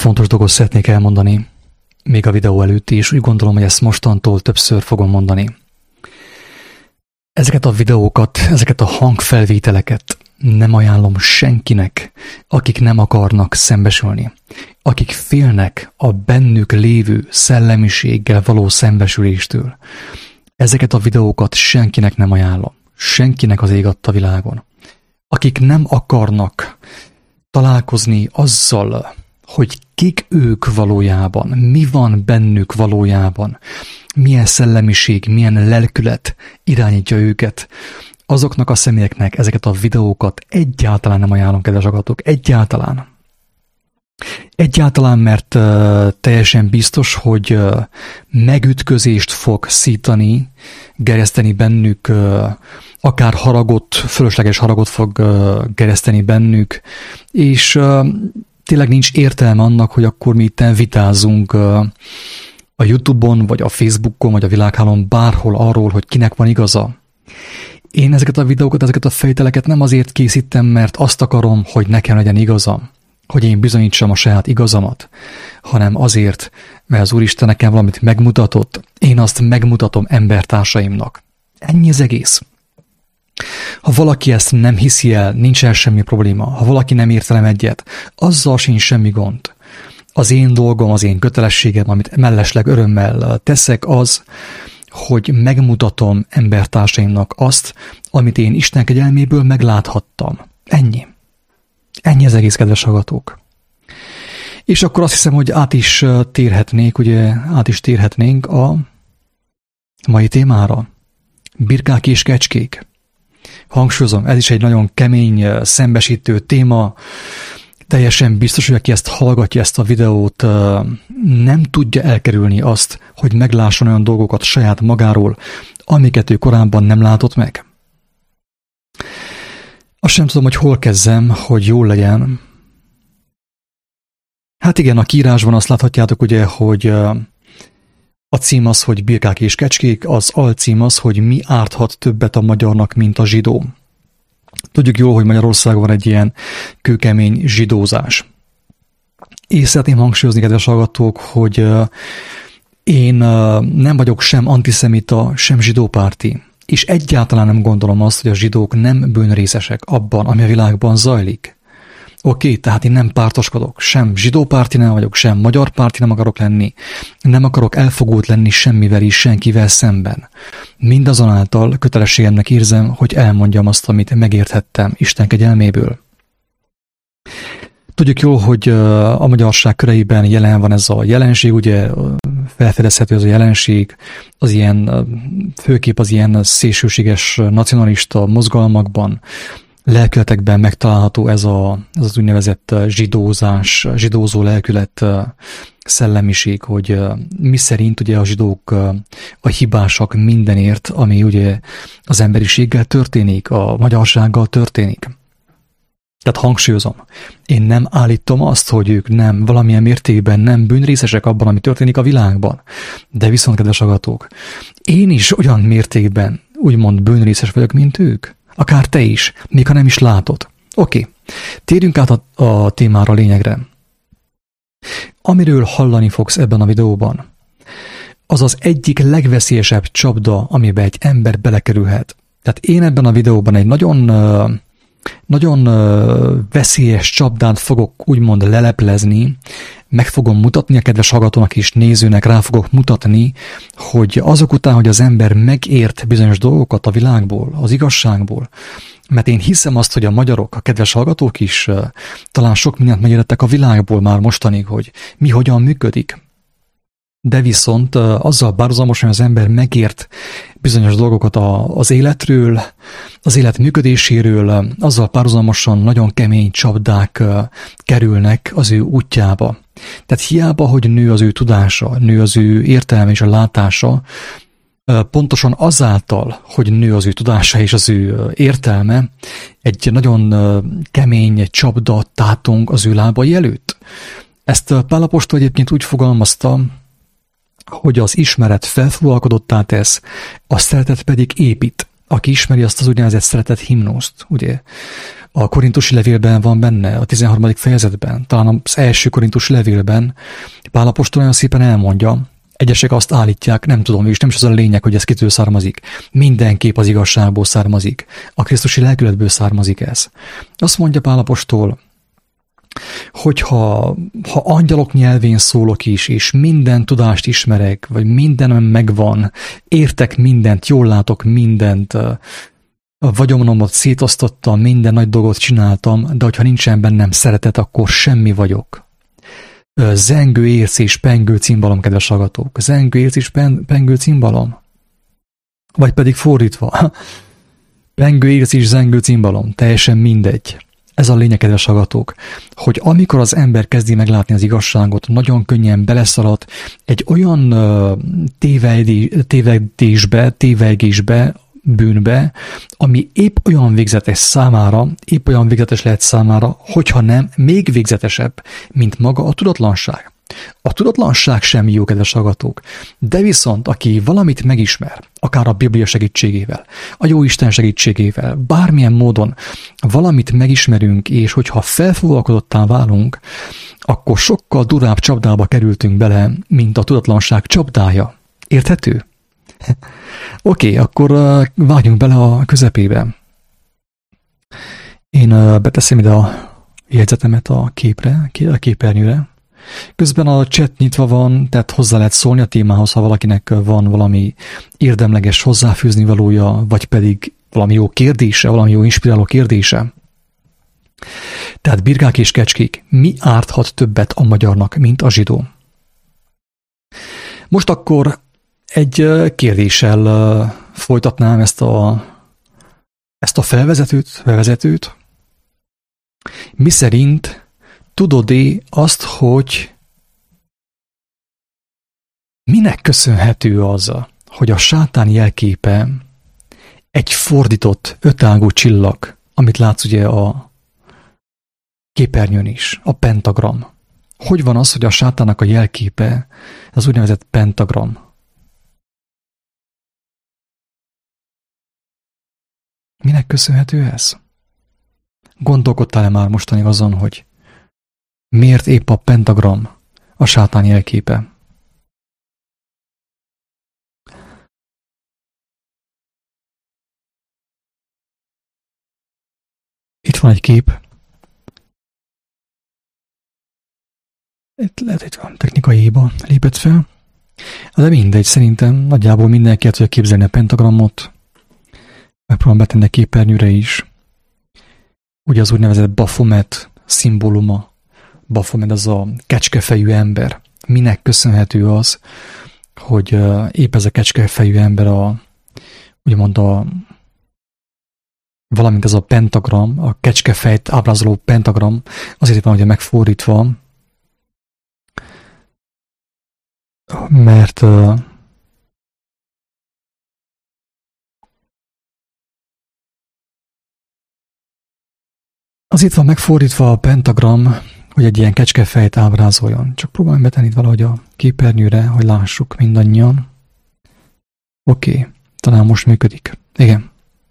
fontos dolgot szeretnék elmondani, még a videó előtt, és úgy gondolom, hogy ezt mostantól többször fogom mondani. Ezeket a videókat, ezeket a hangfelvételeket nem ajánlom senkinek, akik nem akarnak szembesülni, akik félnek a bennük lévő szellemiséggel való szembesüléstől. Ezeket a videókat senkinek nem ajánlom, senkinek az ég adta világon. Akik nem akarnak találkozni azzal, hogy kik ők valójában, mi van bennük valójában, milyen szellemiség, milyen lelkület irányítja őket, azoknak a személyeknek ezeket a videókat egyáltalán nem ajánlom, kedves hallgatók, egyáltalán. Egyáltalán, mert teljesen biztos, hogy megütközést fog szítani, gerjeszteni bennük, akár haragot, fölösleges haragot fog gerjeszteni bennük, és tényleg nincs értelme annak, hogy akkor mi itten vitázzunk a YouTube-on, vagy a Facebookon, vagy a világhálón bárhol arról, hogy kinek van igaza. Én ezeket a videókat, ezeket a fejteleket nem azért készítem, mert azt akarom, hogy nekem legyen igazam, hogy én bizonyítsam a saját igazamat, hanem azért, mert az Úristen nekem valamit megmutatott, én azt megmutatom embertársaimnak. Ennyi az egész. Ha valaki ezt nem hiszi el, nincsen semmi probléma. Ha valaki nem ért velem egyet, azzal sincs semmi gond. Az én dolgom, az én kötelességem, amit mellesleg örömmel teszek, az, hogy megmutatom embertársaimnak azt, amit én Isten kegyelméből megláthattam. Ennyi. Ennyi az egész, kedves hallgatók. És akkor azt hiszem, hogy át is térhetnénk a mai témára. Birkák és kecskék. Hangsúlyozom, ez is egy nagyon kemény, szembesítő téma. Teljesen biztos, hogy aki ezt hallgatja, ezt a videót, nem tudja elkerülni azt, hogy meglásson olyan dolgokat saját magáról, amiket ő korábban nem látott meg. Azt sem tudom, hogy hol kezdjem, hogy jól legyen. Hát igen, a kiírásban azt láthatjátok ugye, hogy a cím az, hogy Birkák és kecskék, az alcím az, hogy mi árthat többet a magyarnak, mint a zsidó. Tudjuk jól, hogy Magyarországon van egy ilyen kőkemény zsidózás. És szeretném hangsúlyozni, kedves hallgatók, hogy én nem vagyok sem antiszemita, sem zsidópárti. És egyáltalán nem gondolom azt, hogy a zsidók nem bűnrészesek abban, ami a világban zajlik. Oké, tehát én nem pártoskodok, sem zsidópárti nem vagyok, sem magyar párti nem akarok lenni, nem akarok elfogult lenni semmivel is, senkivel szemben. Mindazonáltal kötelességemnek érzem, hogy elmondjam azt, amit megérthettem Isten kegyelméből. Tudjuk jól, hogy a magyarság köreiben jelen van ez a jelenség, ugye felfedezhető ez a jelenség, az ilyen, főképp az ilyen szélsőséges nacionalista mozgalmakban, lelkületekben megtalálható ez az úgynevezett zsidózás, zsidózó lelkület, szellemiség, hogy mi szerint ugye a zsidók a hibásak mindenért, ami ugye az emberiséggel történik, a magyarsággal történik. Tehát hangsúlyozom, én nem állítom azt, hogy ők nem valamilyen mértékben nem bűnrészesek abban, ami történik a világban. De viszont, kedves hallgatók, én is olyan mértékben úgymond bűnrészes vagyok, mint ők. Akár te is, még ha nem is látod. Oké, térjünk át a témára, a lényegre. Amiről hallani fogsz ebben a videóban, az az egyik legveszélyesebb csapda, amiben egy ember belekerülhet. Tehát én ebben a videóban egy nagyon veszélyes csapdát fogok úgymond leleplezni, meg fogom mutatni a kedves hallgatónak és nézőnek, rá fogok mutatni, hogy azok után, hogy az ember megért bizonyos dolgokat a világból, az igazságból, mert én hiszem azt, hogy a magyarok, a kedves hallgatók is talán sok mindent megértettek a világból már mostanig, hogy mi hogyan működik. De viszont azzal párhuzamosan az ember megért bizonyos dolgokat az életről, az élet működéséről, azzal párhuzamosan nagyon kemény csapdák kerülnek az ő útjába. Tehát hiába, hogy nő az ő tudása, nő az ő értelme és a látása, pontosan azáltal, hogy nő az ő tudása és az ő értelme, egy nagyon kemény csapda tátong az ő lábai előtt. Ezt Pál apostol egyébként úgy fogalmazta, hogy az ismeret felfúvalkodottá tesz, a szeretet pedig épít. Aki ismeri azt az úgynevezett szeretet himnuszt, ugye? A korintusi levélben van benne, a 13. fejezetben, talán az első korintusi levélben Pál apostol olyan szépen elmondja, egyesek azt állítják, nem tudom, és nem is az a lényeg, hogy ez kitől származik. Mindenképp az igazságból származik. A krisztusi lelkületből származik ez. Azt mondja Pál apostol, hogyha angyalok nyelvén szólok is, és minden tudást ismerek, vagy mindenem megvan, értek mindent, jól látok mindent, a vagyonomat szétosztottam, minden nagy dolgot csináltam, de hogyha nincsen bennem szeretet, akkor semmi vagyok. Zengő, érc és pengő cimbalom, kedves hallgatók. Zengő, érc és pengő cimbalom? Vagy pedig fordítva. Pengő, érc és zengő cimbalom. Teljesen mindegy. Ez a lényeg, kedves hallgatók, hogy amikor az ember kezdi meglátni az igazságot, nagyon könnyen beleszalad egy olyan tévegésbe, bűnbe, ami épp olyan végzetes számára, épp olyan végzetes lehet számára, hogyha nem, még végzetesebb, mint maga a tudatlanság. A tudatlanság sem jó, kedves hallgatók, de viszont aki valamit megismer, akár a Biblia segítségével, a Jóisten segítségével, bármilyen módon valamit megismerünk, és hogyha felfoglalkodottá válunk, akkor sokkal durvább csapdába kerültünk bele, mint a tudatlanság csapdája. Érthető? Oké, akkor vágjunk bele a közepébe. Én beteszem ide a jegyzetemet a képre, a képernyőre. Közben a chat nyitva van, tehát hozzá lehet szólni a témához, ha valakinek van valami érdemleges hozzáfűzni valója, vagy pedig valami jó kérdése, valami jó inspiráló kérdése. Tehát birkák és kecskék, mi árthat többet a magyarnak, mint a zsidó? Most akkor egy kérdéssel folytatnám ezt a felvezetőt. Mi szerint tudod-e azt, hogy minek köszönhető az, hogy a sátán jelképe egy fordított ötágú csillag, amit látsz ugye a képernyőn is, a pentagram. Hogy van az, hogy a sátának a jelképe az úgynevezett pentagram? Minek köszönhető ez? Gondolkodtál-e már mostanig azon, hogy miért épp a pentagram a sátán jelképe? Itt van egy kép. Itt lehet, hogy van technikai hiba lépett fel. De mindegy, szerintem nagyjából mindenki el tudja képzelni a pentagramot. Megpróbálom betenni a képernyőre is. Ugye az úgynevezett Baphomet szimbóluma. Baphomet az a kecskefejű ember. Minek köszönhető az, hogy épp ez a kecskefejű ember valamint ez a pentagram, a kecskefejt ábrázoló pentagram, azért van ugye megfordítva, mert az itt van megfordítva a pentagram, hogy egy ilyen kecskefejt ábrázoljon. Csak próbálom betenni itt valahogy a képernyőre, hogy lássuk mindannyian. Oké, talán most működik. Igen.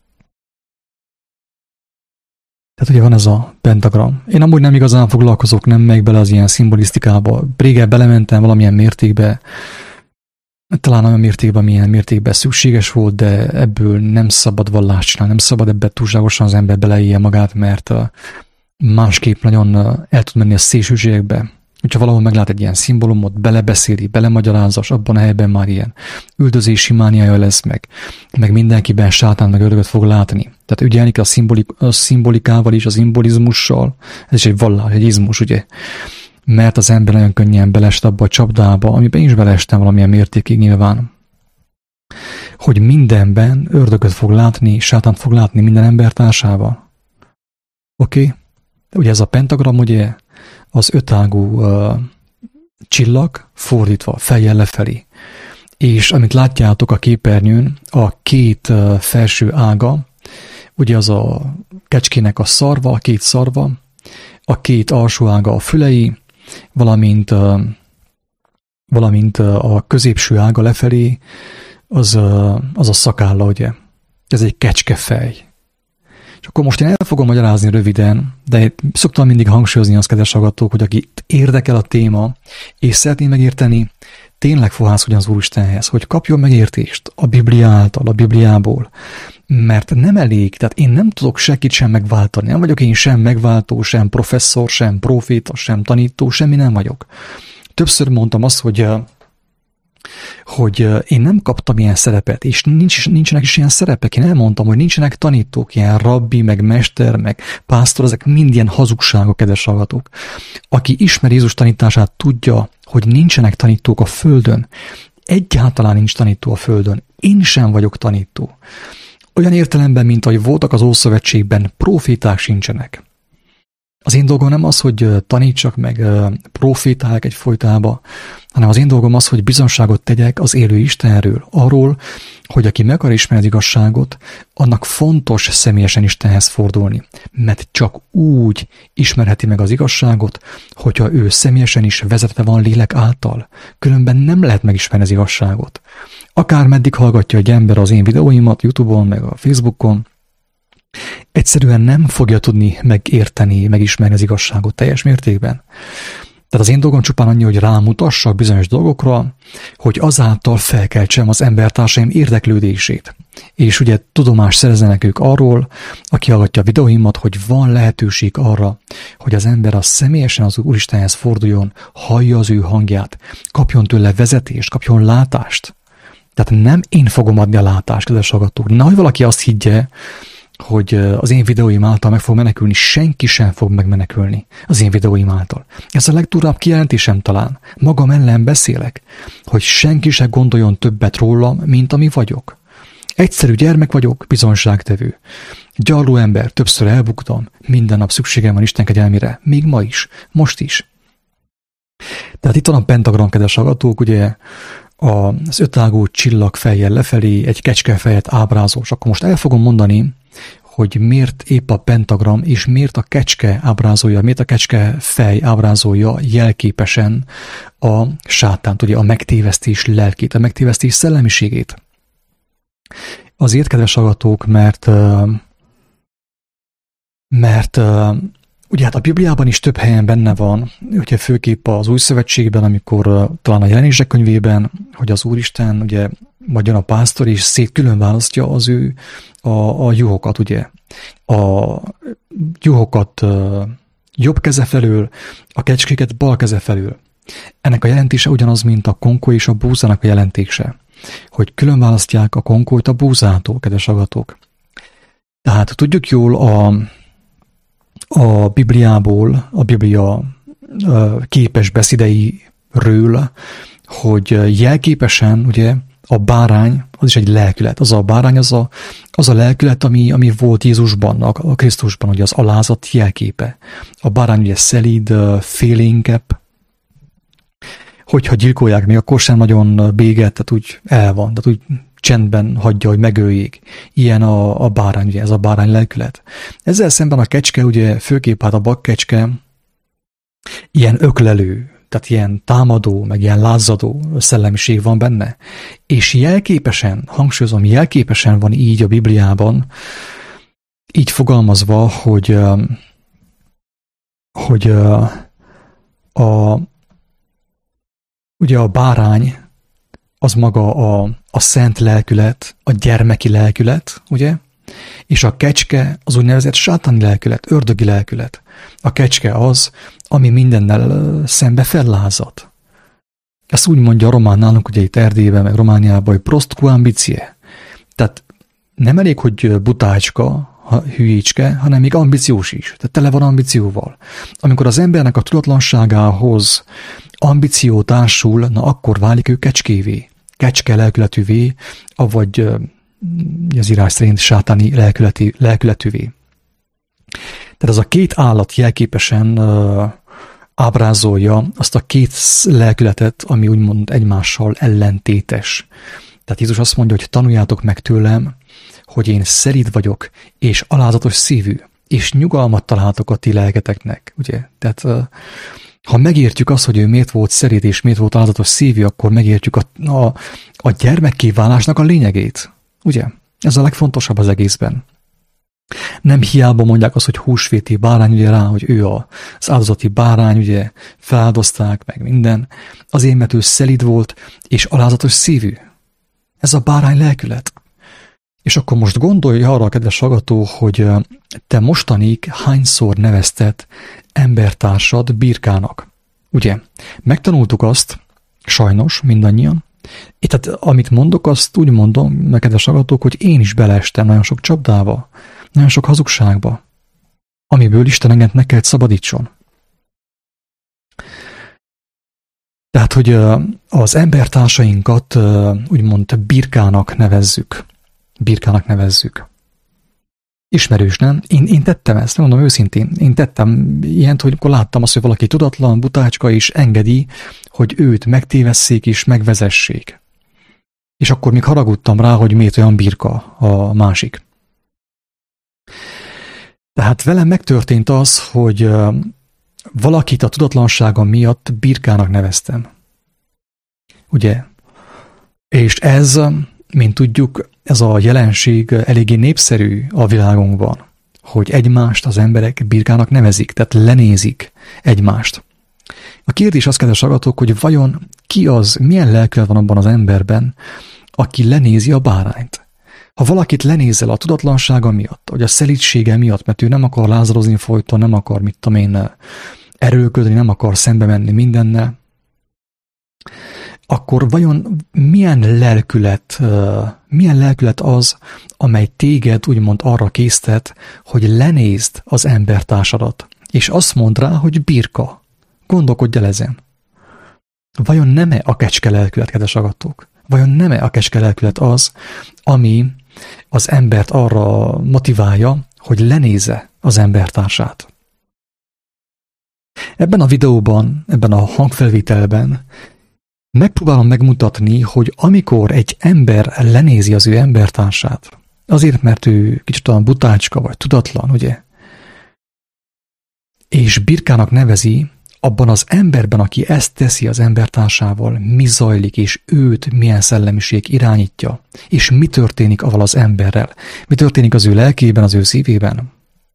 Tehát ugye van ez a pentagram. Én amúgy nem igazán foglalkozok, nem megyek bele az ilyen szimbolisztikába. Régen belementem valamilyen mértékbe, talán olyan mértékben, milyen mértékben szükséges volt, de ebből nem szabad vallást csinálni, nem szabad ebbe túlságosan az ember beleélje magát, mert másképp nagyon el tud menni a szélsőségekbe. Hogyha valahol meglát egy ilyen szimbólumot, belebeszéli, belemagyarázas, abban a helyben már ilyen üldözési mániája lesz meg mindenkiben sátán meg ördögöt fog látni. Tehát ügyelnik a szimbolikával is, a szimbolizmussal, ez is egy vallás, egy izmus, ugye? Mert az ember nagyon könnyen belest abba a csapdába, amiben is belestem valamilyen mértékig nyilván, hogy mindenben ördögöt fog látni, sátánt fog látni minden embertársával. Oké? Ugye ez a pentagram, ugye az ötágú csillag fordítva, fejjel lefelé. És amit látjátok a képernyőn, a két felső ága, ugye az a kecskének a szarva, a két szarva, a két alsó ága a fülei, valamint a középső ága lefelé, az a szakálla, ugye. Ez egy kecskefej. És akkor most én el fogom magyarázni röviden, de szoktam mindig hangsúlyozni azt, kedves hallgatók, hogy aki érdekel a téma, és szeretné megérteni, tényleg fohászkodjon az Úristenhez, hogy kapjon megértést a Biblia által, a Bibliából, mert nem elég, tehát én nem tudok senkit sem megváltani, nem vagyok én sem megváltó, sem professzor, sem proféta, sem tanító, semmi nem vagyok. Többször mondtam azt, hogy én nem kaptam ilyen szerepet, és nincsenek is ilyen szerepek. Én elmondtam, hogy nincsenek tanítók, ilyen rabbi, meg mester, meg pásztor, ezek mind ilyen hazugságok, kedves hallgatók. Aki ismeri Jézus tanítását, tudja, hogy nincsenek tanítók a földön. Egyáltalán nincs tanító a földön. Én sem vagyok tanító. Olyan értelemben, mint ahogy voltak az Ószövetségben, proféták sincsenek. Az én dolgom nem az, hogy tanítsak meg profétálják egyfolytába, hanem az én dolgom az, hogy bizonságot tegyek az élő Istenről, arról, hogy aki meg akar ismerni az igazságot, annak fontos személyesen Istenhez fordulni, mert csak úgy ismerheti meg az igazságot, hogyha ő személyesen is vezetve van lélek által, különben nem lehet megismerni az igazságot. Akármeddig hallgatja egy ember az én videóimat YouTube-on, meg a Facebookon, egyszerűen nem fogja tudni megérteni, megismerni az igazságot teljes mértékben. Tehát az én dolgom csupán annyi, hogy rámutassak bizonyos dolgokra, hogy azáltal felkeltsem az embertársaim érdeklődését. És ugye tudomást szerezzenek ők arról, aki hallgatja a videóimat, hogy van lehetőség arra, hogy az ember az személyesen az Úristenhez forduljon, hallja az ő hangját, kapjon tőle vezetést, kapjon látást. Tehát nem én fogom adni a látást, kedves hallgatók. Nehogy valaki azt higgye, hogy az én videóim által meg fog menekülni, senki sem fog megmenekülni az én videóim által. Ez a legdurább kijelentésem talán. Magam ellen beszélek, hogy senki sem gondoljon többet rólam, mint ami vagyok. Egyszerű gyermek vagyok, bizonságtevő. Gyarló ember, többször elbuktam, minden nap szükségem van Isten kegyelmére, még ma is, most is. Tehát itt van a pentagram, kedves hallgatók, ugye az ötágú csillag fejjel lefelé egy kecskefejet ábrázol, és akkor most el fogom mondani, hogy miért épp a pentagram, és miért a kecske ábrázolja, miért a kecske fej ábrázolja jelképesen a sátánt, ugye a megtévesztés lelkét, a megtévesztés szellemiségét. Azért, kedves hallgatók, mert ugye hát a Bibliában is több helyen benne van, ugye főképp az Új Szövetségben, amikor talán a Jelenések könyvében, hogy az Úristen ugye vagy a pásztor és szétkülön választja az ő a juhokat, ugye. A juhokat jobb keze felől, a kecskéket bal keze felől. Ennek a jelentése ugyanaz, mint a konkoly és a búzának a jelentése, hogy külön választják a konkolyt a búzától, kedves hallgatók. Tehát tudjuk jól a Bibliából, a Biblia képes beszédeiről, hogy jelképesen, ugye, a bárány, az is egy lelkület. Az a bárány, az a lelkület, ami volt Jézusban, a Krisztusban, ugye az alázat jelképe. A bárány ugye szelíd, félénkebb. Hogyha gyilkolják, még akkor sem nagyon béget, tehát úgy el van, tehát úgy csendben hagyja, hogy megöljék. Ilyen a bárány, ugye ez a bárány lelkület. Ezzel szemben a kecske, ugye főképp hát a bakkecske, ilyen öklelő, tehát ilyen támadó, meg ilyen lázadó szellemiség van benne. És jelképesen, hangsúlyozom, jelképesen van így a Bibliában, így fogalmazva, hogy ugye a bárány az maga a szent lelkület, a gyermeki lelkület, ugye? És a kecske az úgynevezett sátáni lelkület, ördögi lelkület. A kecske az, ami mindennel szembe fellázad. Ezt úgy mondja a román nálunk, ugye itt Erdélyben, meg Romániában, hogy prost cu ambitie. Tehát nem elég, hogy butácska, hülyécske, hanem még ambíciós is. Tehát tele van ambícióval. Amikor az embernek a tudatlanságához ambíció társul, na akkor válik ő kecskévé. Kecske lelkületűvé, avagy az írás szerint sátáni lelkületűvé. Tehát az a két állat jelképesen ábrázolja azt a két lelkületet, ami úgymond egymással ellentétes. Tehát Jézus azt mondja, hogy tanuljátok meg tőlem, hogy én szelíd vagyok, és alázatos szívű, és nyugalmat találtok a ti lelketeknek. Ugye? Tehát ha megértjük azt, hogy ő miért volt szelíd, és miért volt alázatos szívű, akkor megértjük a gyermekké válásnak a lényegét. Ugye? Ez a legfontosabb az egészben. Nem hiába mondják azt, hogy húsvéti bárány, ugye rá, hogy ő az áldozati bárány, ugye feláldozták, meg minden. Azért, mert ő szelíd volt, és alázatos szívű. Ez a bárány lelkület. És akkor most gondolj arra, kedves hallgató, hogy te mostanig hányszor nevezted embertársad birkának. Ugye, megtanultuk azt, sajnos, mindannyian. Tehát amit mondok, azt úgy mondom, meg kedves hallgatók, hogy én is beleestem nagyon sok csapdába, nagyon sok hazugságba, amiből Isten engem meg kellett szabadítson. Tehát, hogy az embertársainkat úgymond birkának nevezzük. Birkának nevezzük. Ismerős, nem? Én tettem ezt, mondom őszintén. Én tettem ilyent, hogy akkor láttam azt, hogy valaki tudatlan, butácska, és engedi, hogy őt megtévesszék és megvezessék. És akkor még haragudtam rá, hogy miért olyan birka a másik. Tehát velem megtörtént az, hogy valakit a tudatlansága miatt birkának neveztem. Ugye? És ez, mint tudjuk, ez a jelenség eléggé népszerű a világunkban, hogy egymást az emberek birkának nevezik, tehát lenézik egymást. A kérdés az, kedves hallgatók, hogy vajon ki az, milyen lelkület van abban az emberben, aki lenézi a bárányt. Ha valakit lenézel a tudatlansága miatt, vagy a szelídsége miatt, mert ő nem akar lázarozni folyton, nem akar, mit tudom én, erőlködni, nem akar szembe menni mindennel, akkor vajon milyen lelkület az, amely téged úgymond arra késztet, hogy lenézd az embertársadat, és azt mondd rá, hogy birka. Gondolkodj el ezen. Vajon nem-e a kecske lelkület, kedves hallgatók? Vajon nem-e a kecske lelkület az, ami az embert arra motiválja, hogy lenézze az embertársát? Ebben a videóban, ebben a hangfelvételben megpróbálom megmutatni, hogy amikor egy ember lenézi az ő embertársát, azért, mert ő kicsit olyan butácska vagy tudatlan, ugye? És birkának nevezi, abban az emberben, aki ezt teszi az embertársával, mi zajlik, és őt milyen szellemiség irányítja, és mi történik avval az emberrel, mi történik az ő lelkében, az ő szívében.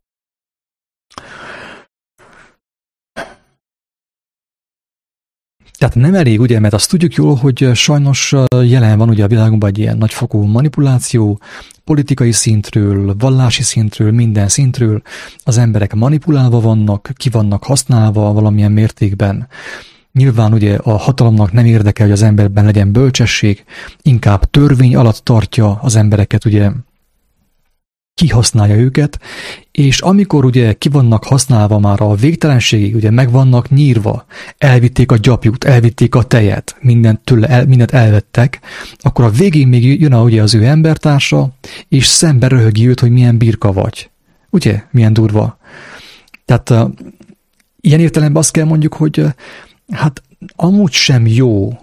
Tehát nem elég, ugye, mert azt tudjuk jól, hogy sajnos jelen van ugye a világunkban egy ilyen nagyfokú manipuláció, politikai szintről, vallási szintről, minden szintről. Az emberek manipulálva vannak, ki vannak használva valamilyen mértékben. Nyilván ugye a hatalomnak nem érdekel, hogy az emberben legyen bölcsesség, inkább törvény alatt tartja az embereket, ugye, kihasználja őket, és amikor ugye ki vannak használva már a végtelenségig, ugye meg vannak nyírva, elvitték a gyapjút, elvitték a tejet, mindent elvettek, akkor a végén még jön ugye az ő embertársa, és szembe röhögi őt, hogy milyen birka vagy. Ugye? Milyen durva. Tehát ilyen értelemben azt kell mondjuk, hogy hát amúgy sem jó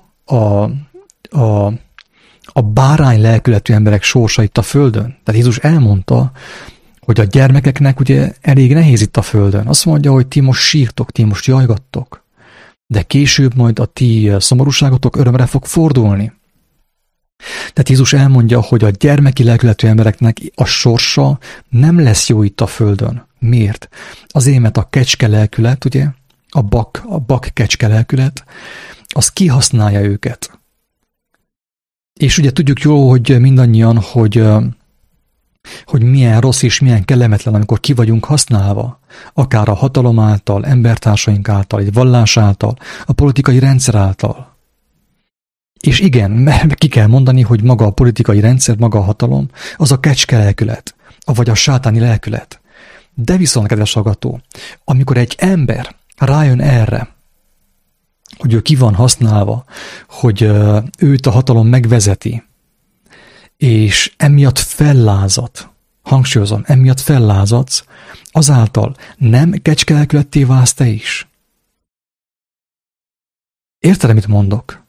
a bárány lelkületű emberek sorsa itt a földön. Tehát Jézus elmondta, hogy a gyermekeknek ugye elég nehéz itt a földön. Azt mondja, hogy ti most sírtok, ti most jajgattok, de később majd a ti szomorúságotok örömre fog fordulni. Tehát Jézus elmondja, hogy a gyermeki lelkületű embereknek a sorsa nem lesz jó itt a földön. Miért? Azért, mert a kecske lelkület, ugye, a bak kecske lelkület, az kihasználja őket. És ugye tudjuk jól, hogy mindannyian, hogy milyen rossz és milyen kellemetlen, amikor ki vagyunk használva, akár a hatalom által, embertársaink által, egy vallás által, a politikai rendszer által. És igen, mert ki kell mondani, hogy maga a politikai rendszer, maga a hatalom, az a kecske lelkület, vagy a sátáni lelkület. De viszont, kedves hallgató, amikor egy ember rájön erre, hogy ő ki van használva, hogy őt a hatalom megvezeti, és emiatt fellázad, hangsúlyozom, emiatt fellázadsz, azáltal nem kecskelelkületté válsz te is. Érted, mit mondok?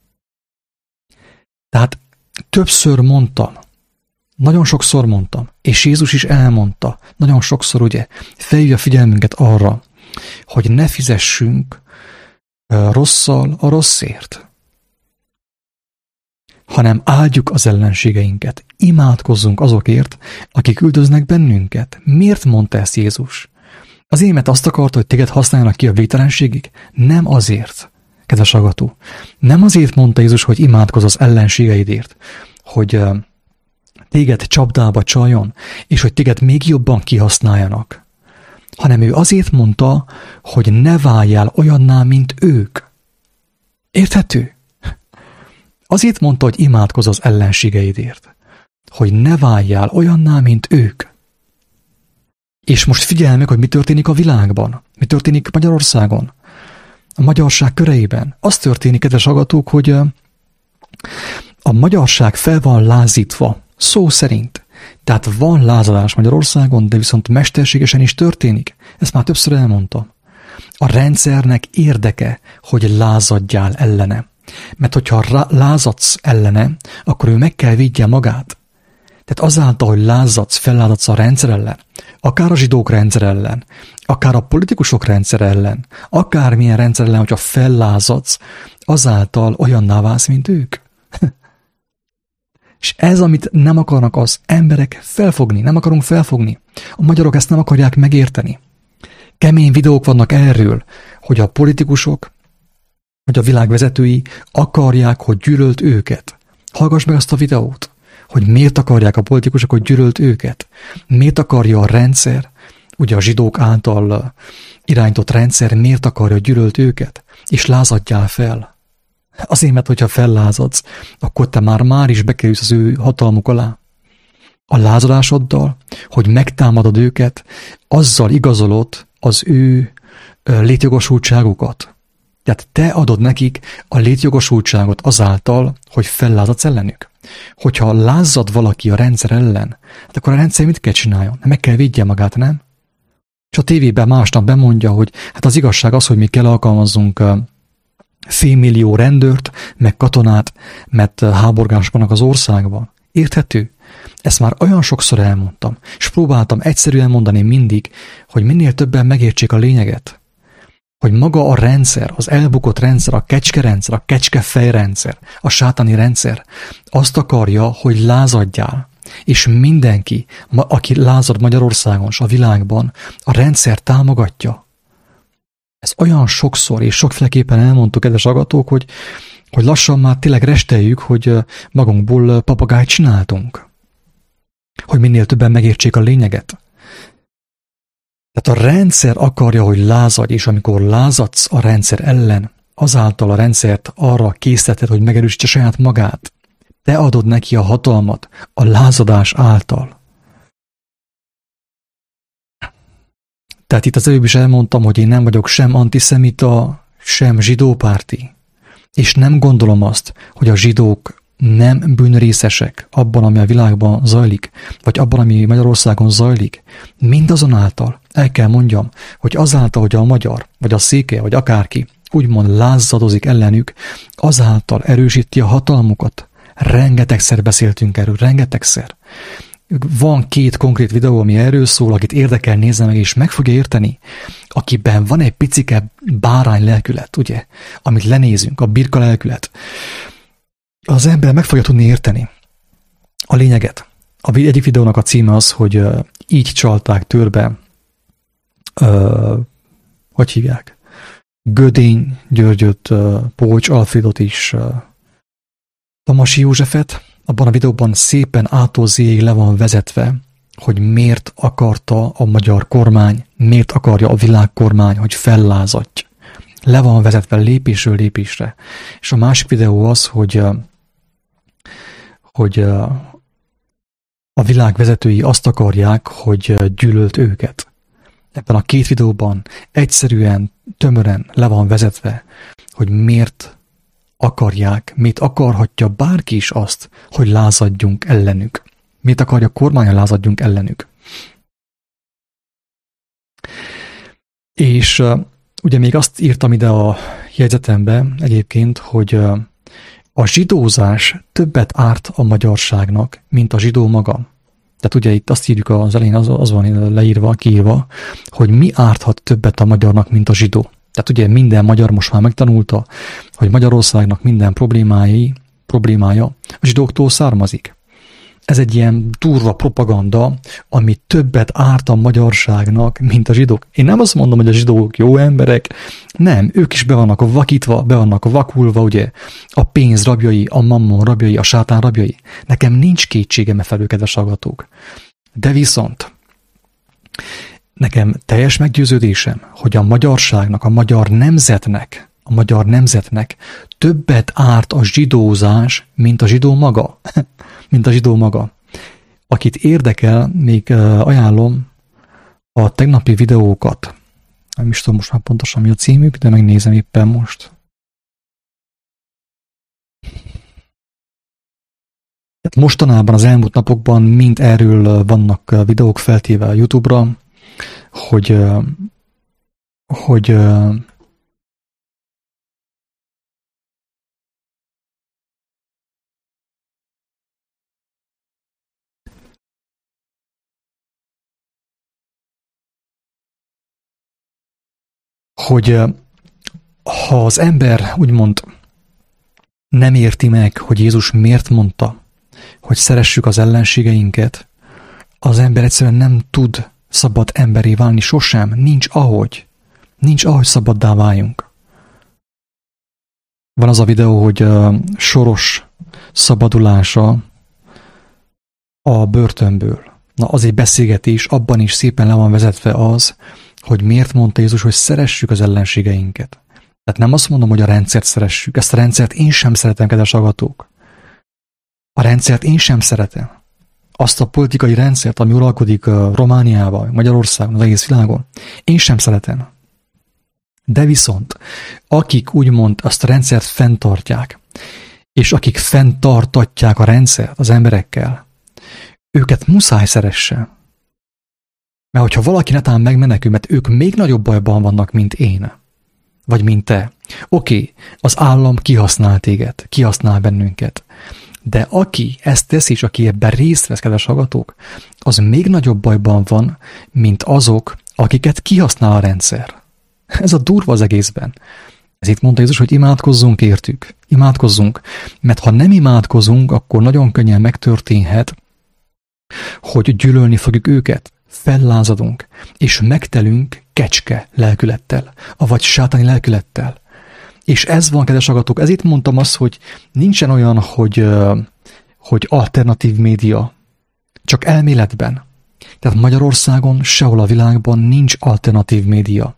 Tehát többször mondtam, nagyon sokszor mondtam, és Jézus is elmondta, nagyon sokszor ugye, felhívja figyelmünket arra, hogy ne fizessünk rosszal a rosszért. hanem áldjuk az ellenségeinket. Imádkozzunk azokért, akik üldöznek bennünket. Miért mondta ezt Jézus? Azért, mert azt akarta, hogy téged használjanak ki a végtelenségig? Nem azért, kedves hallgató. Nem azért mondta Jézus, hogy imádkozz az ellenségeidért, hogy téged csapdába csaljon, és hogy téged még jobban kihasználjanak, hanem ő azért mondta, hogy ne váljál olyanná, mint ők. Érthető? Azért mondta, hogy imádkozz az ellenségeidért, hogy ne váljál olyanná, mint ők. És most figyelj meg, hogy mi történik a világban, mi történik Magyarországon, a magyarság köreiben. Az történik, kedves hallgatók, hogy a magyarság fel van lázítva, szó szerint. Tehát van lázadás Magyarországon, de viszont mesterségesen is történik. Ezt már többször elmondtam. A rendszernek érdeke, hogy lázadjál ellene. Mert hogyha lázadsz ellene, akkor ő meg kell védje magát. Tehát azáltal, hogy lázadsz, fellázadsz a rendszer ellen, akár a zsidók rendszer ellen, akár a politikusok rendszer ellen, akármilyen rendszer ellen, hogyha fellázadsz, azáltal olyanná válsz, mint ők. És ez, amit nem akarnak az emberek felfogni, nem akarunk felfogni. A magyarok ezt nem akarják megérteni. Kemény videók vannak erről, hogy a politikusok, hogy a világ vezetői akarják, hogy gyűlölt őket. Hallgass meg azt a videót, hogy miért akarják a politikusok, hogy gyűlölt őket. Miért akarja a rendszer, ugye a zsidók által irányított rendszer, miért akarja, hogy gyűlölt őket, és lázadjál fel. Azért, mert hogyha fellázadsz, akkor te már is bekerülsz az ő hatalmuk alá. A lázadásoddal, hogy megtámadod őket, azzal igazolod az ő létjogosultságukat. Tehát te adod nekik a létjogosultságot azáltal, hogy fellázadsz ellenük. Hogyha lázzad valaki a rendszer ellen, hát akkor a rendszer mit kell csináljon? Meg kell védje magát, nem? És a tévében másnap bemondja, hogy hát az igazság az, hogy mi kell alkalmazzunk félmillió rendőrt, meg katonát, mert háborgások vannak az országban. Érthető? Ezt már olyan sokszor elmondtam, és próbáltam egyszerűen mondani mindig, hogy minél többen megértsék a lényeget. Hogy maga a rendszer, az elbukott rendszer, a kecskerendszer, a kecskefejrendszer, a sátáni rendszer azt akarja, hogy lázadjál. És mindenki, aki lázad Magyarországon és a világban, a rendszer támogatja. Ez olyan sokszor és sokféleképpen elmondtuk, kedves hallgatók, hogy lassan már tényleg resteljük, hogy magunkból papagájt csináltunk. Hogy minél többen megértsék a lényeget. Tehát a rendszer akarja, hogy lázadj, és amikor lázadsz a rendszer ellen, azáltal a rendszert arra készteted, hogy megerősítse saját magát. Te adod neki a hatalmat a lázadás által. Tehát itt az előbb is elmondtam, hogy én nem vagyok sem antiszemita, sem zsidópárti. És nem gondolom azt, hogy a zsidók nem bűnrészesek abban, ami a világban zajlik, vagy abban, ami Magyarországon zajlik. Mindazonáltal el kell mondjam, hogy azáltal, hogy a magyar, vagy a széke, vagy akárki úgymond lázadozik ellenük, azáltal erősíti a hatalmukat. Rengetegszer beszéltünk erről, rengetegszer. Van 2 konkrét videó, ami erről szól, akit érdekel, nézze meg, és meg fogja érteni, akiben van egy picike bárány lelkület, ugye, amit lenézünk, a birka lelkület. Az ember meg fogja tudni érteni a lényeget. Egyik videónak a címe az, hogy így csalták törbe, hogy hívják, Gödény Györgyöt, Pócs Alfrédot és Tamasi Józsefet. Abban a videóban szépen A-tól Z-ig le van vezetve, hogy miért akarta a magyar kormány, miért akarja a világkormány, hogy fellázadj. Le van vezetve lépésről lépésre. És a másik videó az, hogy a világ vezetői azt akarják, hogy gyűlölt őket. Ebben a 2 videóban egyszerűen, tömören le van vezetve, hogy miért akarják, mit akarhatja bárki is azt, hogy lázadjunk ellenük. Mit akarja a kormány, lázadjunk ellenük. És ugye még azt írtam ide a jegyzetembe egyébként, hogy a zsidózás többet árt a magyarságnak, mint a zsidó maga. Tehát ugye itt azt írjuk az elején, az van leírva, kiírva, hogy mi árthat többet a magyarnak, mint a zsidó. Tehát ugye minden magyar most már megtanulta, hogy Magyarországnak minden problémája a zsidóktól származik. Ez egy ilyen durva propaganda, ami többet árt a magyarságnak, mint a zsidók. Én nem azt mondom, hogy a zsidók jó emberek, nem, ők is be vannak vakítva, be vannak vakulva, ugye, a pénz rabjai, a mammon rabjai, a sátán rabjai. Nekem nincs kétségem e felől, kedves hallgatók. De viszont nekem teljes meggyőződésem, hogy a magyarságnak, a magyar nemzetnek többet árt a zsidózás, mint a zsidó maga. mint a zsidó maga. Akit érdekel, még ajánlom a tegnapi videókat. Nem is tudom most már pontosan mi a címük, de megnézem éppen most. Mostanában az elmúlt napokban mind erről vannak videók feltéve a YouTube-ra, hogy ha az ember úgymond nem érti meg, hogy Jézus miért mondta, hogy szeressük az ellenségeinket, az ember egyszerűen nem tud szabad emberé válni sosem. Nincs ahogy szabaddá váljunk. Van az a videó, hogy Soros szabadulása a börtönből. Na, az egy beszélgetés, abban is szépen le van vezetve az, hogy miért mondta Jézus, hogy szeressük az ellenségeinket. Tehát nem azt mondom, hogy a rendszert szeressük. Ezt a rendszert én sem szeretem, kedves hallgatók. A rendszert én sem szeretem. Azt a politikai rendszert, ami uralkodik Romániában, Magyarországon, az egész világon, én sem szeretem. De viszont, akik úgymond azt a rendszert fenntartják, és akik fenntartatják a rendszert az emberekkel, őket muszáj szeresse. Mert hogyha valaki netán megmenekül, mert ők még nagyobb bajban vannak, mint én, vagy mint te. Oké, az állam kihasznál téged, kihasznál bennünket. De aki ezt teszi, és aki ebben részt vesz, kedves hallgatók, az még nagyobb bajban van, mint azok, akiket kihasznál a rendszer. Ez a durva az egészben. Ezért mondta Jézus, hogy imádkozzunk értük. Imádkozzunk, mert ha nem imádkozunk, akkor nagyon könnyen megtörténhet, hogy gyűlölni fogjuk őket, fellázadunk, és megtelünk kecske lelkülettel, avagy sátáni lelkülettel. És ez van, kedves hallgatók, ezért mondtam azt, hogy nincsen olyan, hogy alternatív média, csak elméletben. Tehát Magyarországon, sehol a világban nincs alternatív média.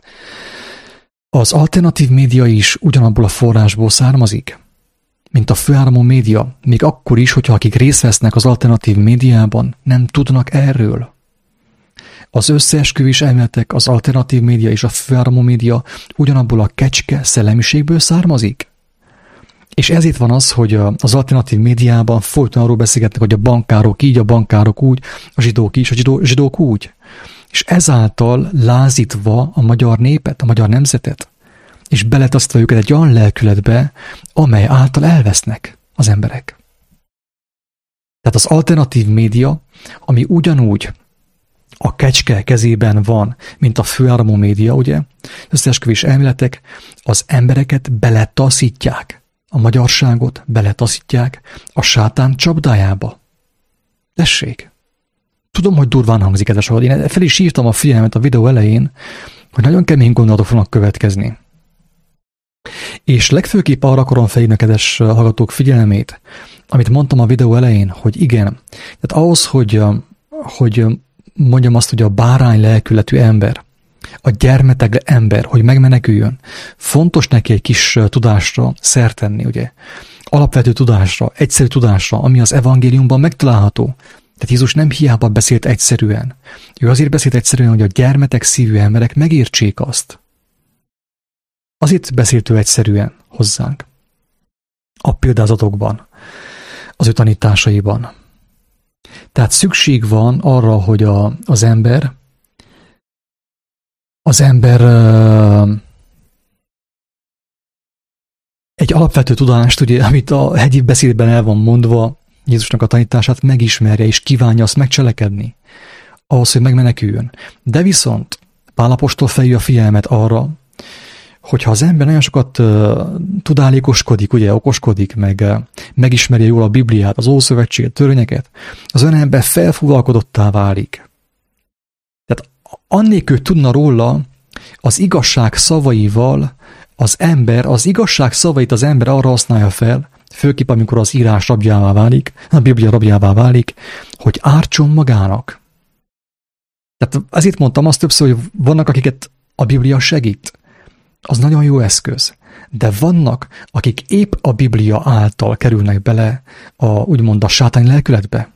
Az alternatív média is ugyanabból a forrásból származik, mint a főáramú média, még akkor is, hogyha akik részt vesznek az alternatív médiában, nem tudnak erről. Az összeesküvés elméletek, az alternatív média és a főáramú média ugyanabból a kecske szellemiségből származik. És ezért van az, hogy az alternatív médiában folyton arról beszélgetnek, hogy a bankárok így, a bankárok úgy, a zsidók is, a zsidók úgy. És ezáltal lázítva a magyar népet, a magyar nemzetet, és beletasztva őket egy olyan lelkületbe, amely által elvesznek az emberek. Tehát az alternatív média, ami ugyanúgy a kecske kezében van, mint a főáramú média, ugye, összeesküvés elméletek, az embereket beletaszítják, a magyarságot beletaszítják a sátán csapdájába. Tessék! Tudom, hogy durván hangzik ez a sorod. Én fel is írtam a figyelmet a videó elején, hogy nagyon kemény gondolatok fognak következni. És legfőképp arra akarom felhívni a kedves hallgatók figyelmét, amit mondtam a videó elején, hogy igen, tehát ahhoz, hogy mondjam azt, hogy a bárány lelkületű ember, a gyermeteg ember, hogy megmeneküljön, fontos neki egy kis tudásra szert tenni, ugye? Alapvető tudásra, egyszerű tudásra, ami az evangéliumban megtalálható. Tehát Jézus nem hiába beszélt egyszerűen. Ő azért beszélt egyszerűen, hogy a gyermetek szívű emberek megértsék azt. Azért beszélt ő egyszerűen hozzánk. A példázatokban, az ő tanításaiban. Tehát szükség van arra, hogy az ember egy alapvető tudást, ugye, amit a hegyi beszédben el van mondva, Jézusnak a tanítását megismerje, és kívánja azt megcselekedni, ahhoz, hogy megmeneküljön. De viszont Pál apostol felhívja a figyelmet arra, hogyha az ember nagyon sokat tudálékoskodik, ugye, okoskodik, meg megismeri jól a Bibliát, az Ószövetséget, törvényeket, az olyan ember felfúvalkodottá válik. Tehát annélkül tudna róla, az igazság szavaival az igazság szavait az ember arra használja fel, főképp amikor az írás rabjává válik, a Biblia rabjává válik, hogy ártson magának. Tehát ezért mondtam azt többször, hogy vannak, akiket a Biblia segít. Az nagyon jó eszköz. De vannak, akik épp a Biblia által kerülnek bele úgymond a sátáni lelkületbe.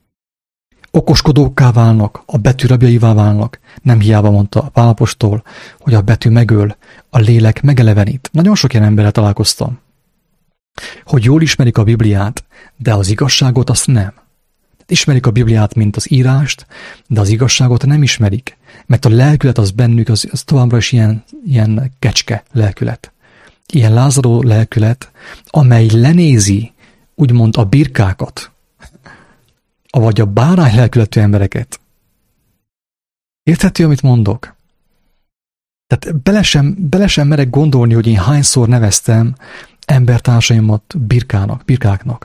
Okoskodókká válnak, a betű rabjaivá válnak. Nem hiába mondta Pál apostol, hogy a betű megöl, a lélek megelevenít. Nagyon sok ilyen emberrel találkoztam, hogy jól ismerik a Bibliát, de az igazságot azt nem. Ismerik a Bibliát, mint az írást, de az igazságot nem ismerik, mert a lelkület az bennük, az továbbra is ilyen kecske lelkület. Ilyen lázadó lelkület, amely lenézi, úgymond a birkákat, vagy a bárány lelkületű embereket. Érthető, amit mondok? Tehát bele sem merek gondolni, hogy én hányszor neveztem embertársaimat birkáknak.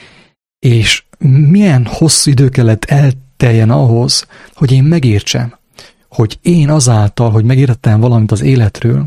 És milyen hosszú idő kellett elteljen ahhoz, hogy én megértsem, hogy én azáltal, hogy megértettem valamit az életről,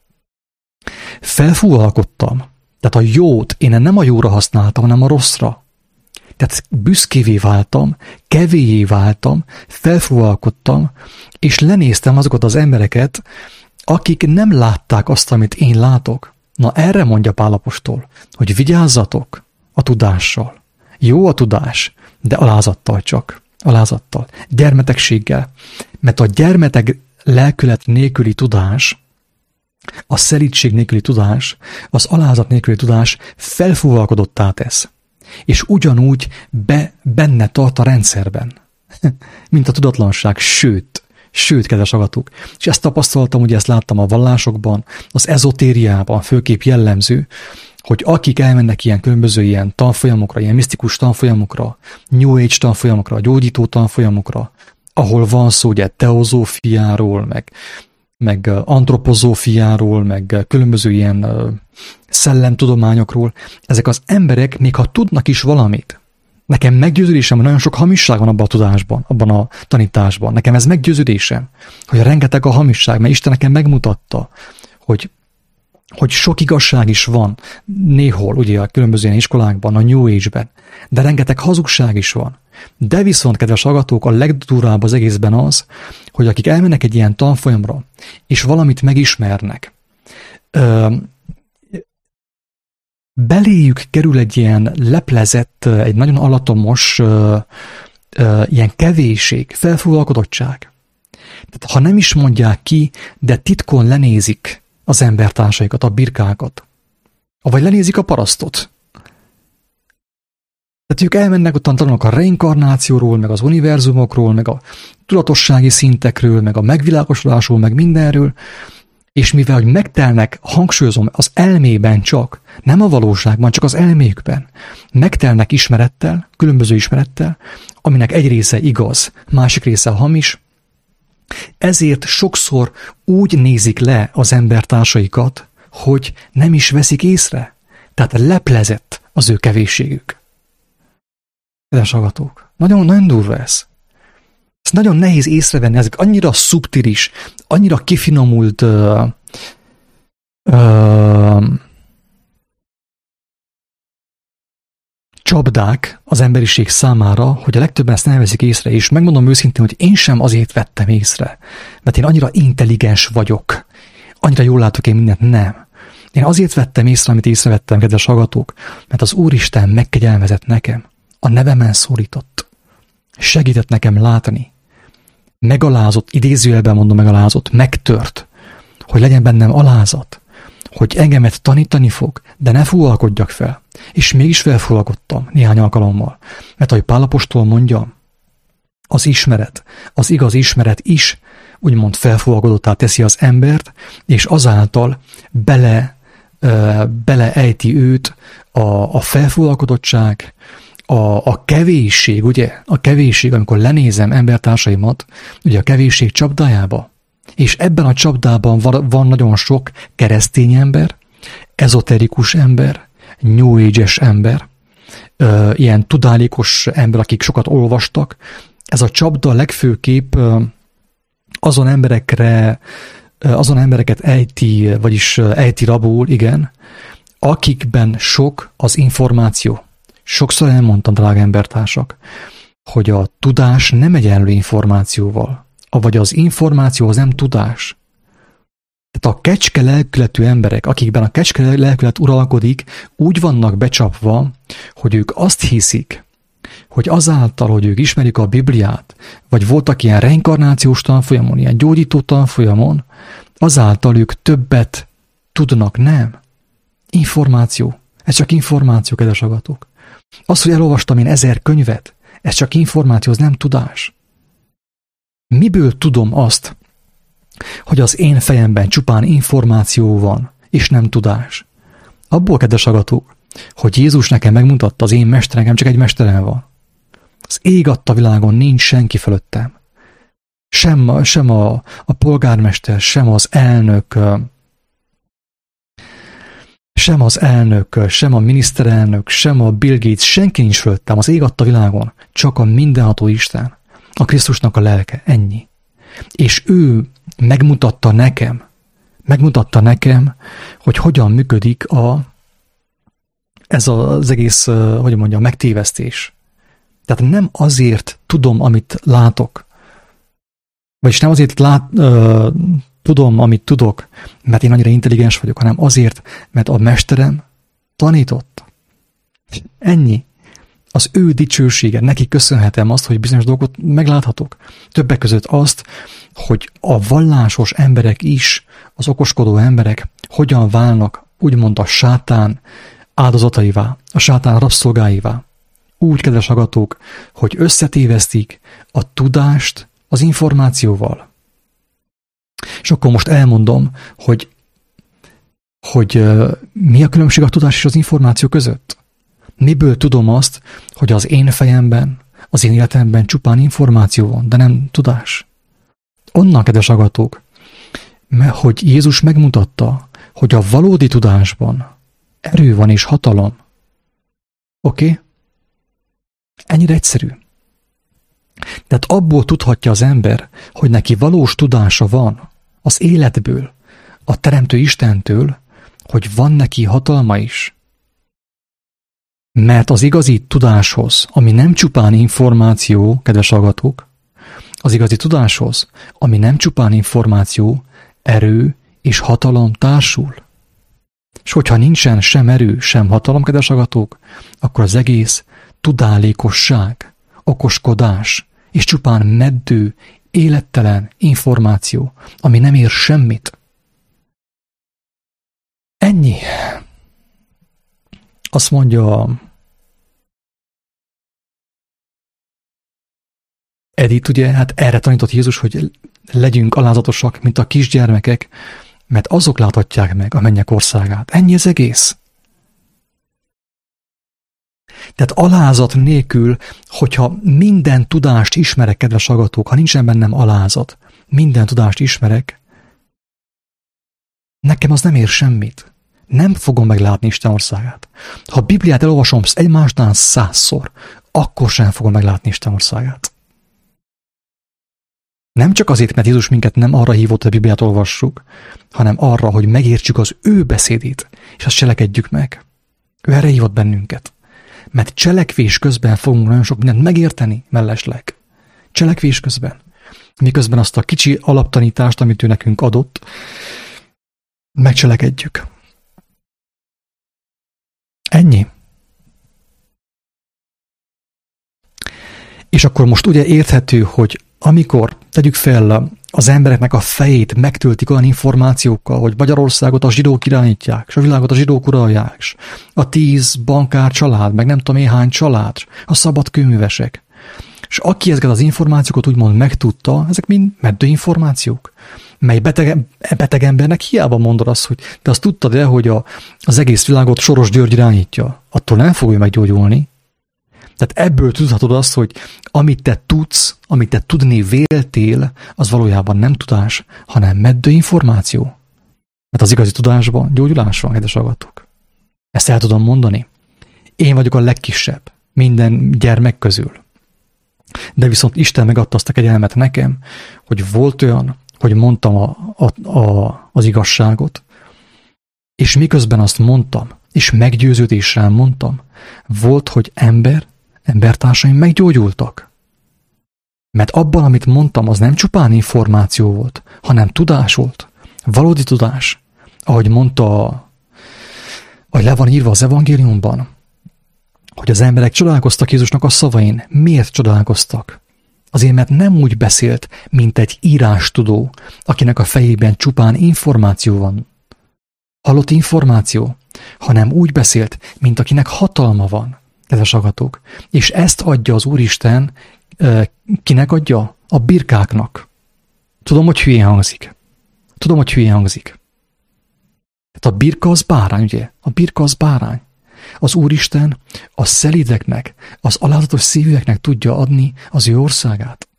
felfúvalkodtam. Tehát a jót én nem a jóra használtam, hanem a rosszra. Tehát büszkévé váltam, kevéjé váltam, felfúvalkodtam, és lenéztem azokat az embereket, akik nem látták azt, amit én látok. Na erre mondja Pál apostol, hogy vigyázzatok a tudással. Jó a tudás, de alázattal csak. Alázattal. Gyermetegséggel. Mert a gyermeteg lelkület nélküli tudás, a szelídség nélküli tudás, az alázat nélküli tudás felfúvalkodottá tesz. És ugyanúgy benne tart a rendszerben. Mint a tudatlanság, sőt, kedves hallgatók. És ezt tapasztaltam, ugye ezt láttam a vallásokban, az ezotériában főképp jellemző, hogy akik elmennek ilyen különböző ilyen tanfolyamokra, ilyen misztikus tanfolyamokra, New Age tanfolyamokra, gyógyító tanfolyamokra, ahol van szó ugye teozófiáról, meg antropozófiáról, meg különböző ilyen szellemtudományokról, ezek az emberek, még ha tudnak is valamit, nekem meggyőződésem, hogy nagyon sok hamisság van abban a tudásban, abban a tanításban. Nekem ez meggyőződésem, hogy rengeteg a hamisság, mert Isten nekem megmutatta, hogy sok igazság is van néhol, ugye a különböző ilyen iskolákban, a New Age-ben, de rengeteg hazugság is van. De viszont, kedves hallgatók, a legdurább az egészben az, hogy akik elmennek egy ilyen tanfolyamra, és valamit megismernek, beléjük kerül egy ilyen leplezett, egy nagyon alatomos ilyen kevésség, felfúvalkodottság. Tehát ha nem is mondják ki, de titkon lenézik az embertársaikat, a birkákat. Vagy lenézik a parasztot. Tehát ők elmennek, ottan tanulnak a reinkarnációról, meg az univerzumokról, meg a tudatossági szintekről, meg a megvilágosodásról, meg mindenről, és mivel, hogy megtelnek, hangsúlyozom, az elmében csak, nem a valóságban, csak az elméjükben, megtelnek ismerettel, különböző ismerettel, aminek egy része igaz, másik része hamis, ezért sokszor úgy nézik le az embertársaikat, hogy nem is veszik észre. Tehát leplezett az ő kevésségük. Kedves hallgatók, nagyon durva ez. Ez nagyon nehéz észrevenni, ezek annyira szubtilis, annyira kifinomult csapdák az emberiség számára, hogy a legtöbben ezt nem veszik észre, és megmondom őszintén, hogy én sem azért vettem észre, mert én annyira intelligens vagyok, annyira jól látok én mindent, nem. Én azért vettem észre, amit észrevettem, kedves hallgatók, mert az Úristen megkegyelmezett nekem, a nevemen szólított, segített nekem látni, megalázott, idézőjelben mondom megalázott, megtört, hogy legyen bennem alázat, hogy engemet tanítani fog, de ne fúvalkodjak fel. És mégis felfúvalkodtam néhány alkalommal. Mert ahogy Pál apostol mondja, az ismeret, az igaz ismeret is úgymond felfúvalkodottá teszi az embert, és azáltal beleejti őt a felfúvalkodottság, a kevésség, ugye? A kevésség, amikor lenézem embertársaimat, ugye a kevésség csapdájába, És ebben a csapdában van nagyon sok keresztény ember, ezoterikus ember, New Age-es ember, ilyen tudálékos ember, akik sokat olvastak. Ez a csapda legfőképp azon embereket ejti rabul, igen, akikben sok az információ. Sokszor elmondtam, drága embertársak, hogy a tudás nem egyenlő információval, vagy az információ az nem tudás. Tehát a kecske lelkületű emberek, akikben a kecske lelkület uralkodik, úgy vannak becsapva, hogy ők azt hiszik, hogy azáltal, hogy ők ismerik a Bibliát, vagy voltak ilyen reinkarnációs tanfolyamon, ilyen gyógyító tanfolyamon, azáltal ők többet tudnak. Nem. Információ. Ez csak információ, kedves hallgatók. Az, hogy elolvastam én 1000 könyvet, ez csak információ, az nem tudás. Miből tudom azt, hogy az én fejemben csupán információ van, és nem tudás? Abból, kedves hallgatók, hogy Jézus nekem megmutatta, az én mesterem, nekem csak egy mesterem van. Az ég adta világon nincs senki fölöttem. Sem a polgármester, sem az elnök, sem a miniszterelnök, sem a Bill Gates, senki nincs fölöttem. Az ég adta világon, csak a mindenható Isten, a Krisztusnak a lelke, ennyi. És ő megmutatta nekem, hogy hogyan működik ez az egész, megtévesztés. Tehát nem azért tudom, amit látok, vagyis nem azért tudom, amit tudok, mert én annyira intelligens vagyok, hanem azért, mert a mesterem tanított. Ennyi. Az ő dicsősége, neki köszönhetem azt, hogy bizonyos dolgot megláthatok. Többek között azt, hogy a vallásos emberek is, az okoskodó emberek hogyan válnak úgymond a sátán áldozataivá, a sátán rabszolgáivá. Úgy, kedves hallgatók, hogy összetévesztik a tudást az információval. És akkor most elmondom, hogy mi a különbség a tudás és az információ között. Miből tudom azt, hogy az én fejemben, az én életemben csupán információ van, de nem tudás? Onnan, kedves hallgatók, hogy Jézus megmutatta, hogy a valódi tudásban erő van és hatalom. Oké? Ennyire egyszerű. Tehát abból tudhatja az ember, hogy neki valós tudása van az életből, a Teremtő Istentől, hogy van neki hatalma is. Mert az igazi tudáshoz, ami nem csupán információ, kedves hallgatók, az igazi tudáshoz, ami nem csupán információ, erő és hatalom társul. És hogyha nincsen sem erő, sem hatalom, kedves hallgatók, akkor az egész tudálékosság, okoskodás, és csupán meddő, élettelen információ, ami nem ér semmit. Ennyi. Azt mondja Edith, ugye, hát erre tanított Jézus, hogy legyünk alázatosak, mint a kisgyermekek, mert azok láthatják meg a mennyek országát. Ennyi az egész. Tehát alázat nélkül, hogyha minden tudást ismerek, kedves hallgatók, ha nincsen bennem alázat, minden tudást ismerek, nekem az nem ér semmit. Nem fogom meglátni Isten országát. Ha a Bibliát elolvasom egymásnál 100-szor, akkor sem fogom meglátni Isten országát. Nem csak azért, mert Jézus minket nem arra hívott, hogy a Bibliát olvassuk, hanem arra, hogy megértsük az ő beszédét, és azt cselekedjük meg. Ő erre hívott bennünket. Mert cselekvés közben fogunk nagyon sok mindent megérteni mellesleg. Cselekvés közben. Miközben azt a kicsi alaptanítást, amit ő nekünk adott, megcselekedjük. Ennyi. És akkor most ugye érthető, hogy amikor tegyük fel az embereknek a fejét megtöltik olyan információkkal, hogy Magyarországot a zsidók irányítják, és a világot a zsidók uralják, és a 10 bankár család, meg nem tudom én hány család, a szabad kőművesek. És aki ezeket az információkat úgymond megtudta, ezek mind meddő információk, mely beteg embernek hiába mondod azt, hogy te azt tudtad-e, hogy az egész világot Soros György irányítja. Attól nem fog ő meggyógyulni. Tehát ebből tudhatod azt, hogy amit te tudsz, amit te tudni véltél, az valójában nem tudás, hanem meddő információ. Mert az igazi tudásban gyógyulás van, kedves hallgatók. Ezt el tudom mondani. Én vagyok a legkisebb minden gyermek közül. De viszont Isten megadta azt a kegyelmet nekem, hogy volt olyan, hogy mondtam az igazságot, és miközben azt mondtam, és meggyőződéssel mondtam, volt, hogy embertársaim meggyógyultak. Mert abban, amit mondtam, az nem csupán információ volt, hanem tudás volt. Valódi tudás. Ahogy mondta, ahogy le van írva az evangéliumban, hogy az emberek csodálkoztak Jézusnak a szavain. Miért csodálkoztak? Azért, mert nem úgy beszélt, mint egy írástudó, akinek a fejében csupán információ van. Hallott információ, hanem úgy beszélt, mint akinek hatalma van, kedves hallgatók. És ezt adja az Úristen, kinek adja? A birkáknak. Tudom, hogy hülyén hangzik. Tehát a birka az bárány, ugye? A birka az bárány. Az Úristen a szelídeknek, az alázatos szívűeknek tudja adni az ő országát.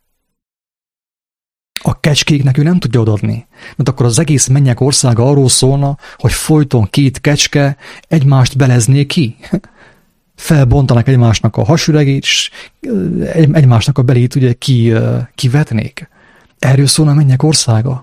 A kecskéknek ő nem tudja odaadni, mert akkor az egész mennyek országa arról szólna, hogy folyton két kecske egymást belezné ki. Felbontanak egymásnak a hasüregét, és egymásnak a belét ugye kivetnék. Erről szólna a mennyek országa.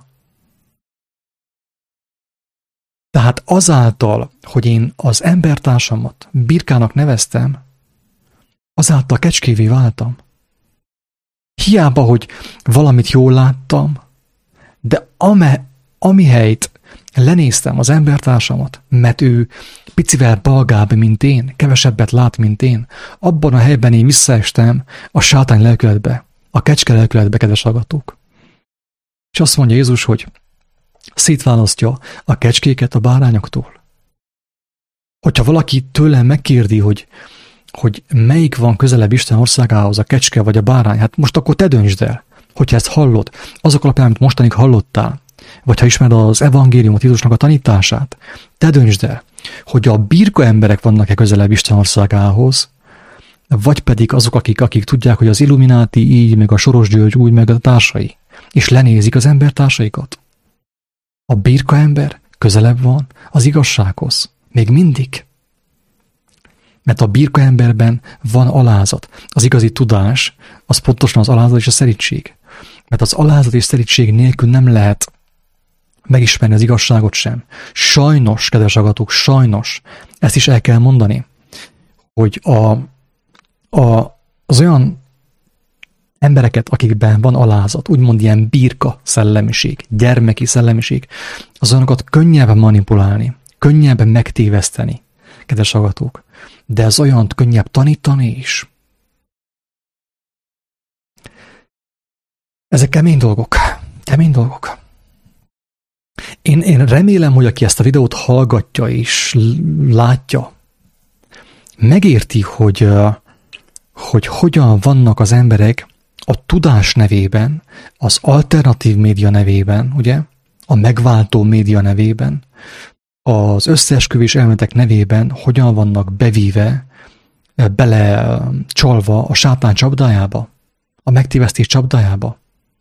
Tehát azáltal, hogy én az embertársamat birkának neveztem, azáltal kecskévé váltam. Hiába, hogy valamit jól láttam, de amihelyt lenéztem az embertársamat, mert ő picivel balgább, mint én, kevesebbet lát, mint én, abban a helyben én visszaestem a sátány lelkületbe, a kecske lelkületbe, kedves hallgatók. És azt mondja Jézus, hogy szétválasztja a kecskéket a bárányoktól. Hogyha valaki tőlem megkérdi, hogy melyik van közelebb Isten országához, a kecske vagy a bárány, hát most akkor te döntsd el, hogyha ezt hallod, azok alapján, amit mostanig hallottál, vagy ha ismered az evangéliumot, Jézusnak a tanítását, te döntsd el, hogy a birka emberek vannak-e közelebb Isten országához, vagy pedig azok, akik tudják, hogy az Illumináti így, meg a Soros György úgy, meg a társai, és lenézik az embertársaikat. A birka ember közelebb van az igazsághoz. Még mindig. Mert a birka emberben van alázat. Az igazi tudás, az pontosan az alázat és a szerítség. Mert az alázat és szerítség nélkül nem lehet megismerni az igazságot sem. Sajnos, kedves hallgatók, sajnos, ezt is el kell mondani, hogy az olyan embereket, akikben van alázat, úgymond ilyen birka szellemiség, gyermeki szellemiség, azonokat könnyebb manipulálni, könnyebb megtéveszteni, kedves hallgatók, de ez olyan könnyebb tanítani is. Ezek kemény dolgok. Én remélem, hogy aki ezt a videót hallgatja és látja, megérti, hogy hogyan vannak az emberek a tudás nevében, az alternatív média nevében, ugye, a megváltó média nevében, az összeesküvés elméletek nevében hogyan vannak bevíve, belecsalva a sátán csapdájába, a megtévesztés csapdájába.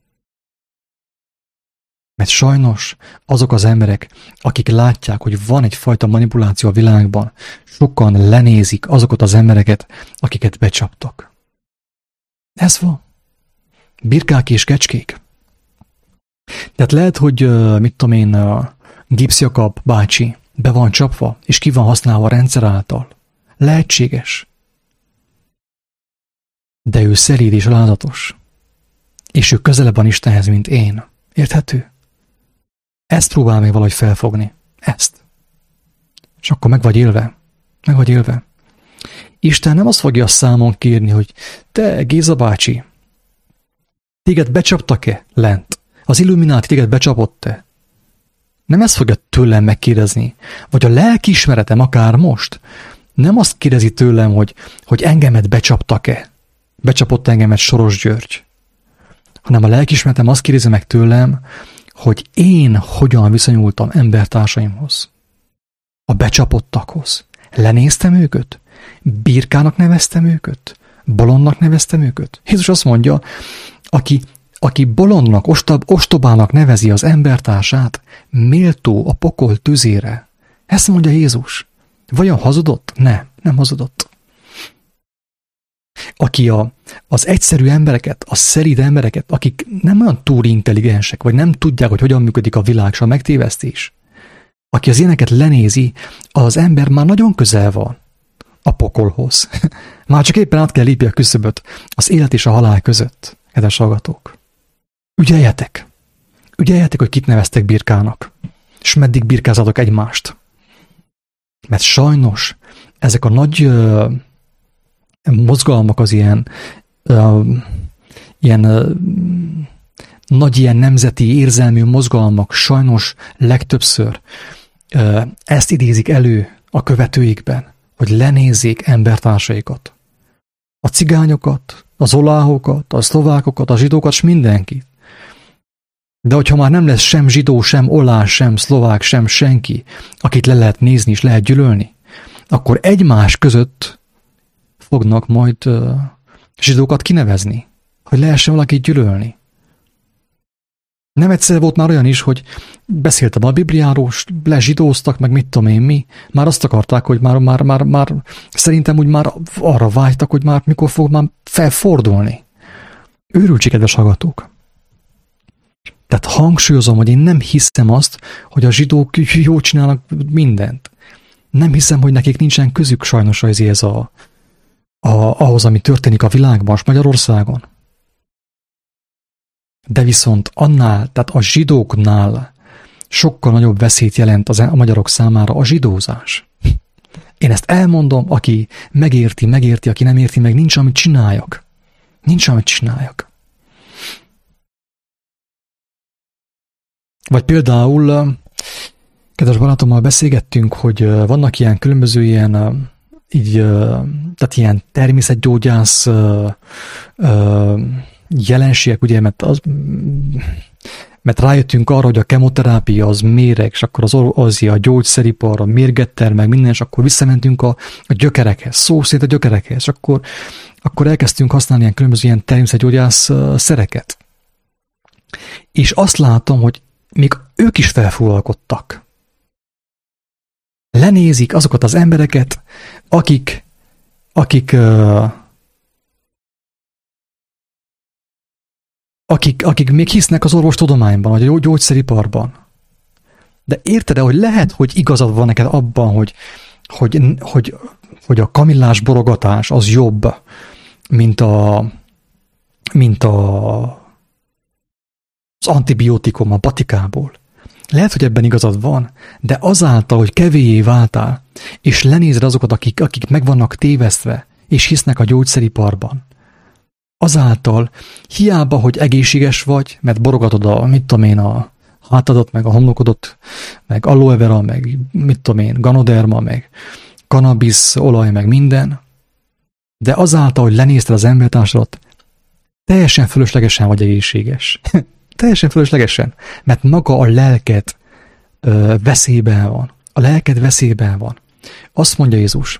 Mert sajnos azok az emberek, akik látják, hogy van egyfajta manipuláció a világban, sokan lenézik azokat az embereket, akiket becsaptak. Ez van. Birkák és kecskék. Tehát lehet, hogy Gibbs Jakab bácsi be van csapva, és ki van használva a rendszer által. Lehetséges. De ő szelíd és alázatos. És ő közelebb van Istenhez, mint én. Érthető? Ezt próbál még valahogy felfogni. Ezt. És akkor meg vagy élve. Isten nem azt fogja számon kérni, hogy te, Géza bácsi, téged becsaptak-e lent? Az Illumináti téged becsapott-e? Nem ezt fogja tőlem megkérdezni. Vagy a lelkiismeretem akár most nem azt kérdezi tőlem, hogy engemet becsaptak-e? Becsapott engemet Soros György. Hanem a lelkiismeretem azt kérdezi meg tőlem, hogy én hogyan viszonyultam embertársaimhoz. A becsapottakhoz. Lenéztem őket? Birkának neveztem őket? Bolondnak neveztem őket? Jézus azt mondja, aki bolondnak, ostobának nevezi az embertársát, méltó a pokol tüzére. Ezt mondja Jézus. Vajon hazudott? Nem hazudott. Aki az egyszerű embereket, a szelíd embereket, akik nem olyan túl intelligensek, vagy nem tudják, hogy hogyan működik a világ, és a megtévesztés, aki az ilyeneket lenézi, az ember már nagyon közel van a pokolhoz. Már csak éppen át kell lépni a küszöböt az élet és a halál között, kedves hallgatók. Ügyeljetek, hogy kit neveztek birkának, és meddig birkázatok egymást. Mert sajnos ezek a nagy mozgalmak, az ilyen nagy ilyen nemzeti érzelmű mozgalmak sajnos legtöbbször ezt idézik elő a követőikben, hogy lenézzék embertársaikat. A cigányokat, az oláhokat, a szlovákokat, a zsidókat, s mindenkit. De hogyha már nem lesz sem zsidó, sem olás, sem szlovák, sem senki, akit le lehet nézni és lehet gyűlölni, akkor egymás között fognak majd zsidókat kinevezni, hogy lehessen valakit gyűlölni. Nem egyszer volt már olyan is, hogy beszéltem a Bibliáról, lezsidóztak, meg mit tudom én mi, már azt akarták, hogy már szerintem úgy már arra vágytak, hogy már mikor fog már felfordulni. Őrültség, kedves hallgatók! Tehát hangsúlyozom, hogy én nem hiszem azt, hogy a zsidók jól csinálnak mindent. Nem hiszem, hogy nekik nincsen közük sajnos ahhoz, ami történik a világban, és Magyarországon. De viszont annál, tehát a zsidóknál sokkal nagyobb veszélyt jelent a magyarok számára a zsidózás. Én ezt elmondom, aki megérti, aki nem érti meg, nincs, amit csináljak. Nincs, amit csináljak. Vagy például, kedves barátommal beszélgettünk, hogy vannak ilyen különböző tehát ilyen természetgyógyász jelenségek, ugye, mert rájöttünk arra, hogy a kemoterápia az méreg, és akkor a gyógyszeripar, a mérgettel, meg minden, és akkor visszamentünk a gyökerekhez, szó szerint a gyökerekhez, és akkor elkezdtünk használni ilyen különböző ilyen természetgyógyász szereket. És azt látom, hogy még ők is felfúvalkodtak. Lenézik azokat az embereket, akik még hisznek az orvostudományban, vagy a gyógyszeriparban. De érted-e, hogy lehet, hogy igazad van neked abban, hogy a kamillás borogatás az jobb, mint az antibiotikum a patikából. Lehet, hogy ebben igazad van, de azáltal, hogy kevélyé váltál, és lenézed azokat, akik meg vannak tévesztve, és hisznek a gyógyszeriparban, azáltal hiába, hogy egészséges vagy, mert borogatod a hátadat, meg a homlokodot, meg aloe vera, meg ganoderma, meg cannabis olaj, meg minden, de azáltal, hogy lenézted az embertársadat, teljesen fölöslegesen vagy egészséges. Teljesen fölöslegesen, mert maga a lelked veszélyben van. A lelked veszélyben van. Azt mondja Jézus,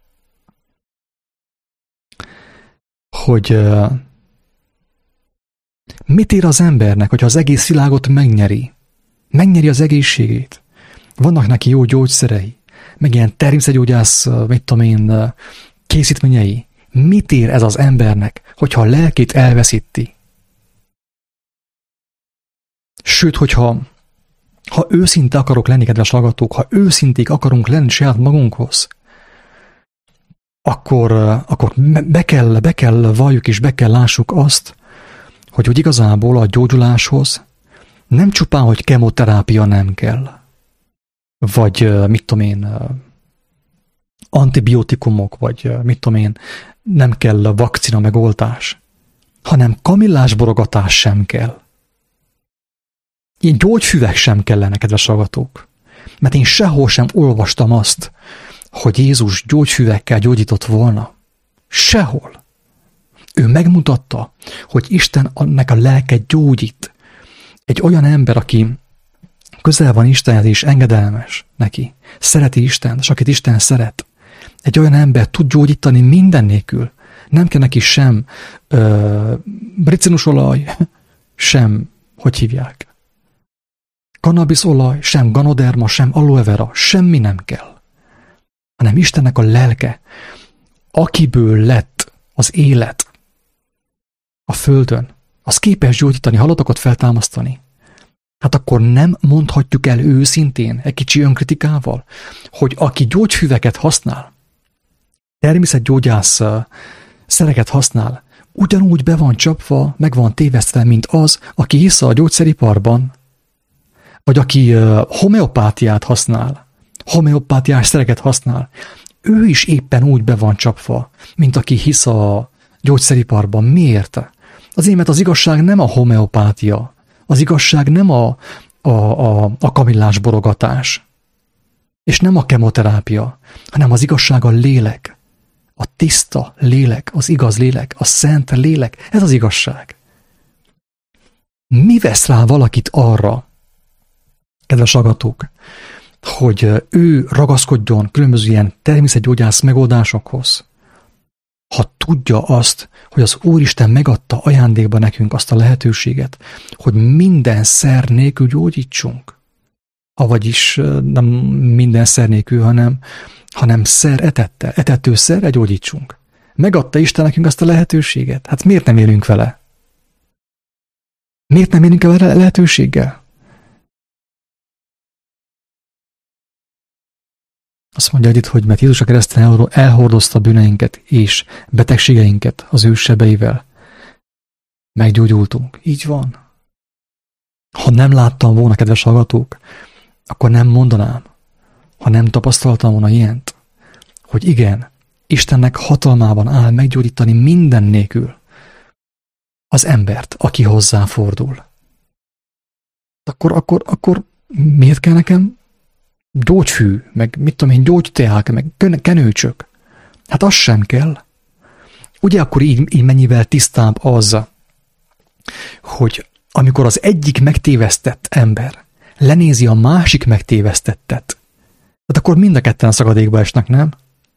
hogy mit ér az embernek, hogyha az egész világot megnyeri? Megnyeri az egészségét. Vannak neki jó gyógyszerei, meg ilyen természetgyógyász, készítményei. Mit ér ez az embernek, hogyha a lelkét elveszíti? Sőt, hogyha őszinte akarok lenni, kedves hallgatók, ha őszinték akarunk lenni saját magunkhoz, akkor be kell valljuk és be kell lássuk azt, hogy igazából a gyógyuláshoz nem csupán, hogy kemoterápia nem kell, vagy antibiotikumok, vagy nem kell vakcina megoltás, hanem kamillásborogatás sem kell. Ilyen gyógyfüvek sem kellene, kedves hallgatók. Mert én sehol sem olvastam azt, hogy Jézus gyógyfüvekkel gyógyított volna. Sehol. Ő megmutatta, hogy Istennek a lelke gyógyít. Egy olyan ember, aki közel van Istenhez és engedelmes neki, szereti Istent, és akit Isten szeret. Egy olyan ember tud gyógyítani minden nélkül. Nem kell neki sem bricinusolaj, sem, hogy hívják, kannabiszolaj, sem ganoderma, sem aloe vera, semmi nem kell. Hanem Istennek a lelke, akiből lett az élet a földön, az képes gyógyítani, halottakat feltámasztani. Hát akkor nem mondhatjuk el őszintén, egy kicsi önkritikával, hogy aki gyógyfüveket használ, természetgyógyász szereket használ, ugyanúgy be van csapva, meg van tévesztve, mint az, aki hisz a gyógyszeriparban, vagy aki homeopátiát használ, homeopátiás szereket használ, ő is éppen úgy be van csapva, mint aki hisz a gyógyszeriparban. Miért? Azért, mert az igazság nem a homeopátia, az igazság nem a kamillás borogatás, és nem a kemoterápia, hanem az igazság a lélek, a tiszta lélek, az igaz lélek, a szent lélek. Ez az igazság. Mi vesz rá valakit arra, kedves hallgatók, hogy ő ragaszkodjon különböző ilyen természetgyógyász megoldásokhoz, ha tudja azt, hogy az Úristen megadta ajándékba nekünk azt a lehetőséget, hogy minden szer nélkül gyógyítsunk. Avagis nem minden szer nélkül, hanem szer etettel, etető szerre gyógyítsunk. Megadta Isten nekünk azt a lehetőséget. Hát miért nem élünk vele? Miért nem élünk vele lehetőséggel? Azt mondja itt, hogy mert Jézus a kereszten elhordozta bűneinket és betegségeinket az ő sebeivel. Meggyógyultunk. Így van. Ha nem láttam volna, kedves hallgatók, akkor nem mondanám, ha nem tapasztaltam volna ilyent, hogy igen, Istennek hatalmában áll meggyógyítani minden nélkül az embert, aki hozzáfordul. Akkor miért kell nekem gyógyfű, meg mit tudom én, gyógyteák, meg kenőcsök? Hát az sem kell. Ugye akkor így mennyivel tisztább az, hogy amikor az egyik megtévesztett ember lenézi a másik megtévesztettet, tehát akkor mind a ketten szakadékba esnek, nem?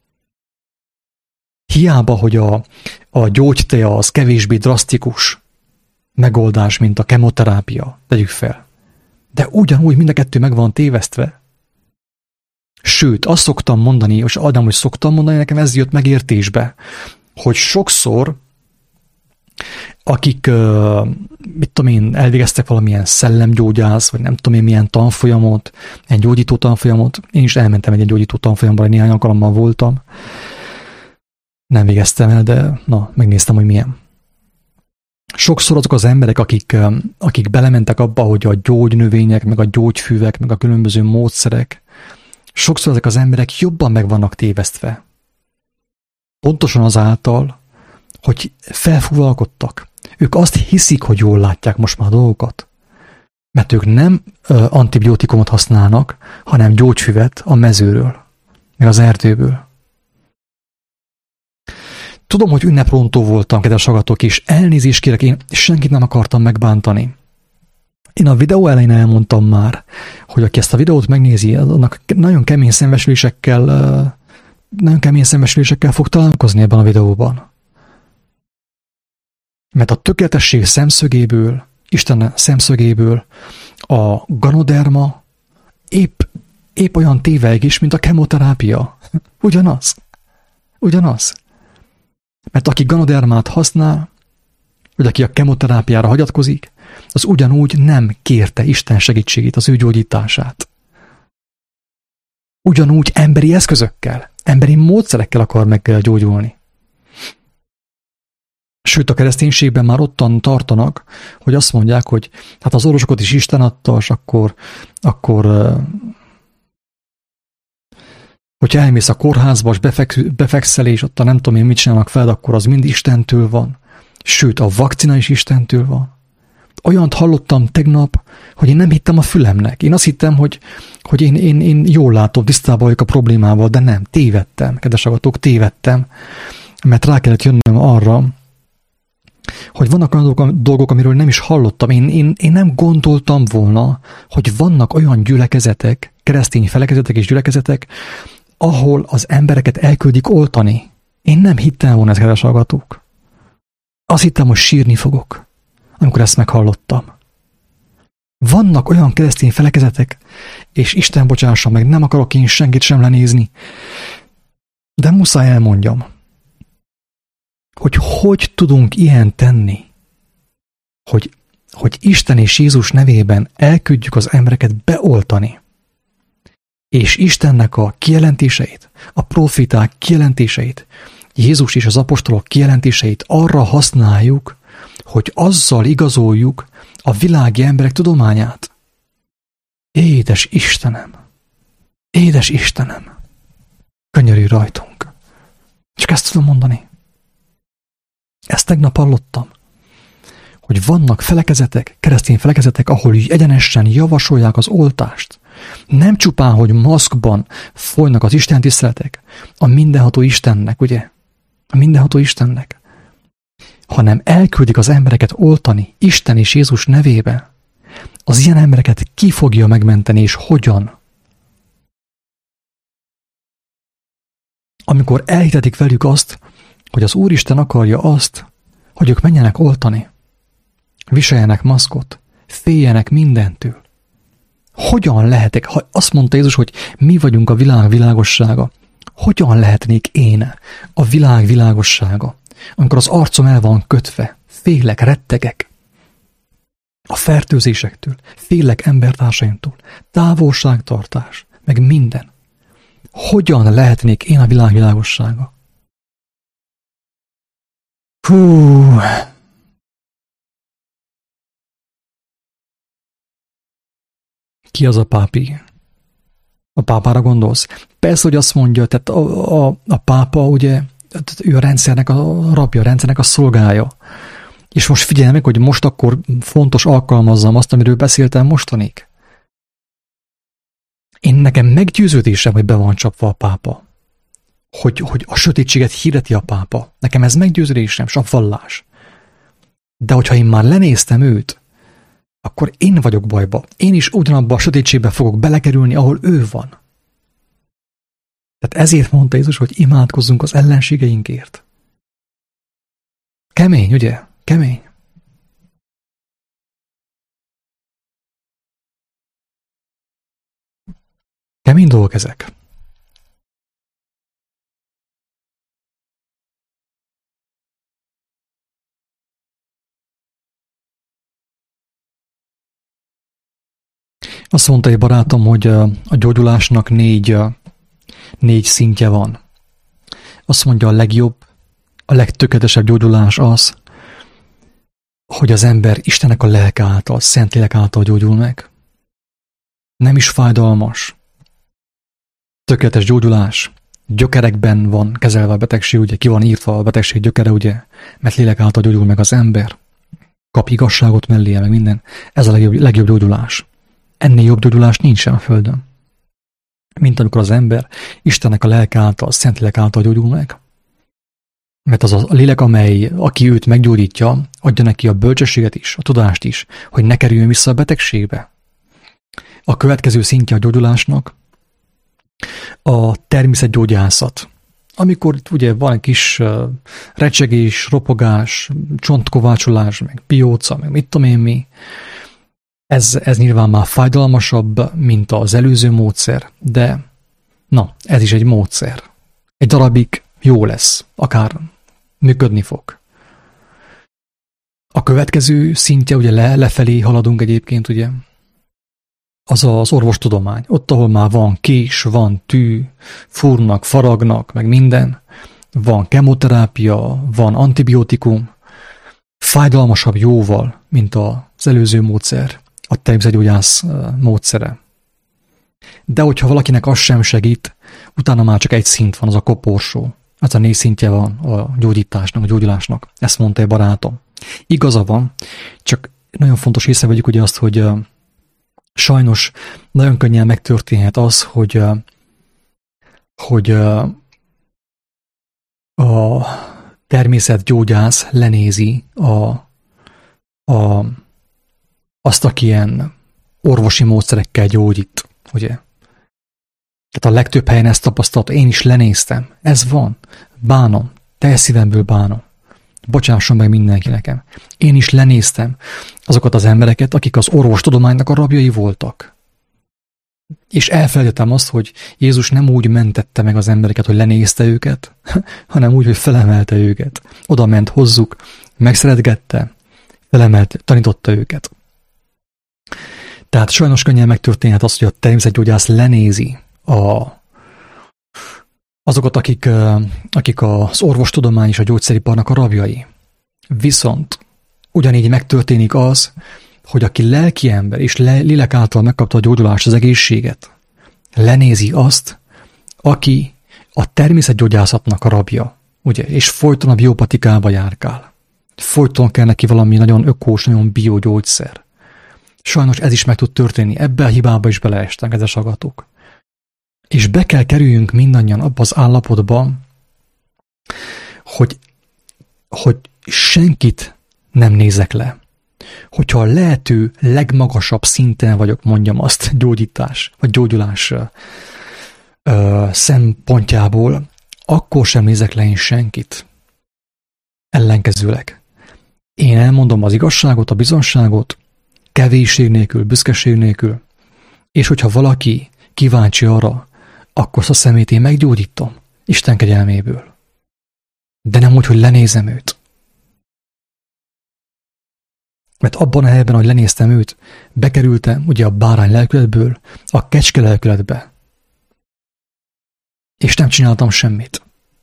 Hiába, hogy a gyógytea az kevésbé drasztikus megoldás, mint a kemoterápia, tegyük fel. De ugyanúgy mind a kettő meg van tévesztve. Sőt, azt szoktam mondani, és Ádám, hogy szoktam mondani, nekem ez jött megértésbe, hogy sokszor, akik, mit tudom én, elvégeztek valamilyen szellemgyógyász, vagy nem tudom én milyen tanfolyamot, egy gyógyító tanfolyamot, én is elmentem egy gyógyító tanfolyamban, néhány alkalommal voltam, nem végeztem el, de na, megnéztem, hogy milyen. Sokszor azok az emberek, akik belementek abba, hogy a gyógynövények, meg a gyógyfüvek, meg a különböző módszerek, sokszor ezek az emberek jobban meg vannak tévesztve. Pontosan azáltal, hogy felfúvalkodtak. Ők azt hiszik, hogy jól látják most már a dolgokat. Mert ők nem antibiotikumot használnak, hanem gyógyfüvet a mezőről, meg az erdőből. Tudom, hogy ünneprontó voltam, kedves hallgatók, és elnézést kérek, én senkit nem akartam megbántani. Én a videó elején elmondtam már, hogy aki ezt a videót megnézi, annak nagyon kemény szembesülésekkel fog találkozni ebben a videóban. Mert a tökéletesség szemszögéből, Isten szemszögéből a ganoderma épp olyan tévelyg is, mint a kemoterápia. Ugyanaz. Mert aki ganodermát használ, vagy aki a kemoterápiára hagyatkozik, az ugyanúgy nem kérte Isten segítségét, az ő gyógyítását. Ugyanúgy emberi eszközökkel, emberi módszerekkel akar meggyógyulni. Sőt, a kereszténységben már ottan tartanak, hogy azt mondják, hogy hát az orvosokat is Isten adta, és akkor hogyha elmész a kórházba, és befekszel, és ott nem tudom én mit csinálnak fel, akkor az mind Istentől van. Sőt, a vakcina is Istentől van. Olyant hallottam tegnap, hogy én nem hittem a fülemnek. Én azt hittem, hogy én jól látom, tisztában vagyok a problémával, de nem, tévedtem, kedves hallgatók, tévedtem, mert rá kellett jönnöm arra, hogy vannak olyan dolgok, amiről nem is hallottam. Én nem gondoltam volna, hogy vannak olyan gyülekezetek, keresztény felekezetek és gyülekezetek, ahol az embereket elküldik oltani. Én nem hittem volna, kedves hallgatók. Azt hittem, hogy sírni fogok, amikor ezt meghallottam. Vannak olyan keresztény felekezetek, és Isten bocsássa meg, nem akarok én senkit sem lenézni, de muszáj elmondjam, hogy tudunk ilyen tenni, hogy Isten és Jézus nevében elküldjük az embereket beoltani, és Istennek a kijelentéseit, a profiták kijelentéseit, Jézus és az apostolok kijelentéseit arra használjuk, hogy azzal igazoljuk a világi emberek tudományát. Édes Istenem! Édes Istenem! Könyörülj rajtunk! Csak ezt tudom mondani. Ezt tegnap hallottam, hogy vannak felekezetek, keresztény felekezetek, ahol egyenesen javasolják az oltást. Nem csupán, hogy maszkban folynak az Isten tiszteletek, a mindenható Istennek, ugye? A mindenható Istennek. Hanem elküldik az embereket oltani Isten és Jézus nevébe. Az ilyen embereket ki fogja megmenteni, és hogyan? Amikor elhitetik velük azt, hogy az Úristen akarja azt, hogy ők menjenek oltani, viseljenek maszkot, féljenek mindentől. Hogyan lehetek, ha azt mondta Jézus, hogy mi vagyunk a világ világossága, hogyan lehetnék én a világ világossága, amikor az arcom el van kötve, félek, rettegek a fertőzésektől, félek embertársaimtól, távolságtartás, meg minden. Hogyan lehetnék én a világ világossága? Hú! Ki az a pápi? A pápára gondolsz? Persze, hogy azt mondja, tehát a pápa, ugye, ő a rendszernek a rabja, a rendszernek a szolgája. És most figyelj meg, hogy most akkor fontos alkalmazzam azt, amiről beszéltem mostanig. Én nekem meggyőződésem, hogy be van csapva a pápa. Hogy a sötétséget hirdeti a pápa. Nekem ez meggyőződésem, és a vallás. De hogyha én már lenéztem őt, akkor én vagyok bajba. Én is ugyanabba a sötétségbe fogok belekerülni, ahol ő van. Tehát ezért mondta Jézus, hogy imádkozzunk az ellenségeinkért. Kemény, ugye? Kemény. Kemény dolgok ezek. Azt mondta egy barátom, hogy a gyógyulásnak négy szintje van. Azt mondja, a legjobb, a legtökéletesebb gyógyulás az, hogy az ember Istennek a lelke által, Szentlélek által gyógyul meg. Nem is fájdalmas. Tökéletes gyógyulás. Gyökerekben van kezelve a betegség, ugye ki van írva a betegség gyökere, ugye, mert lélek által gyógyul meg az ember. Kap igazságot melléje, meg minden. Ez a legjobb gyógyulás. Ennél jobb gyógyulás nincsen a Földön. Mint amikor az ember Istennek a lelke által, Szentlélek által gyógyul meg. Mert az a lélek, aki őt meggyógyítja, adja neki a bölcsességet is, a tudást is, hogy ne kerüljön vissza a betegségbe. A következő szintje a gyógyulásnak a természetgyógyászat. Amikor ugye van egy kis recsegés, ropogás, csontkovácsolás, meg pióca, meg mit tudom én mi, ez nyilván már fájdalmasabb, mint az előző módszer, de na, ez is egy módszer. Egy darabig jó lesz, akár működni fog. A következő szintje, ugye lefelé haladunk egyébként, ugye, az az orvostudomány. Ott, ahol már van kés, van tű, fúrnak, faragnak, meg minden, van kemoterápia, van antibiotikum, fájdalmasabb jóval, mint az előző módszer, a természetgyógyász módszere. De hogyha valakinek az sem segít, utána már csak egy szint van, az a koporsó. Ez a 4 szintje van a gyógyításnak, a gyógyulásnak. Ezt mondta egy barátom. Igaza van, csak nagyon fontos észrevegyük ugye azt, hogy sajnos nagyon könnyen megtörténhet az, hogy a természetgyógyász lenézi azt, aki ilyen orvosi módszerekkel gyógyít, ugye? Tehát a legtöbb helyen ezt tapasztalta, én is lenéztem. Ez van. Bánom. teljes szívemből bánom. Bocsásson meg mindenki nekem. Én is lenéztem azokat az embereket, akik az orvostudománynak a rabjai voltak. És elfelejtettem azt, hogy Jézus nem úgy mentette meg az embereket, hogy lenézte őket, hanem úgy, hogy felemelte őket. Oda ment hozzuk, megszeretgette, felemelte, tanította őket. Tehát sajnos könnyen megtörténhet az, hogy a természetgyógyász lenézi azokat, akik az orvostudomány és a gyógyszeriparnak a rabjai. Viszont ugyanígy megtörténik az, hogy aki lelki ember és lélek által megkapta a gyógyulást, az egészséget, lenézi azt, aki a természetgyógyászatnak a rabja, ugye, és folyton a biopatikába járkál. Folyton kell neki valami nagyon ökós, nagyon biogyógyszer. Sajnos ez is meg tud történni, ebbe a hibába is beleestek, kedves hallgatók. És be kell kerüljünk mindannyian abba az állapotba, hogy senkit nem nézek le. Hogyha a lehető legmagasabb szinten vagyok, mondjam azt, gyógyítás, vagy gyógyulás szempontjából, akkor sem nézek le én senkit. Ellenkezőleg. Én elmondom az igazságot, a bizonságot, kevésség nélkül, büszkeség nélkül, és hogyha valaki kíváncsi arra, akkor azt a szemét én meggyógyítom Isten kegyelméből. De nem úgy, hogy lenézem őt. Mert abban a helyben, ahogy lenéztem őt, bekerültem ugye a bárány lelkületből a kecske lelkületbe. És nem csináltam semmit.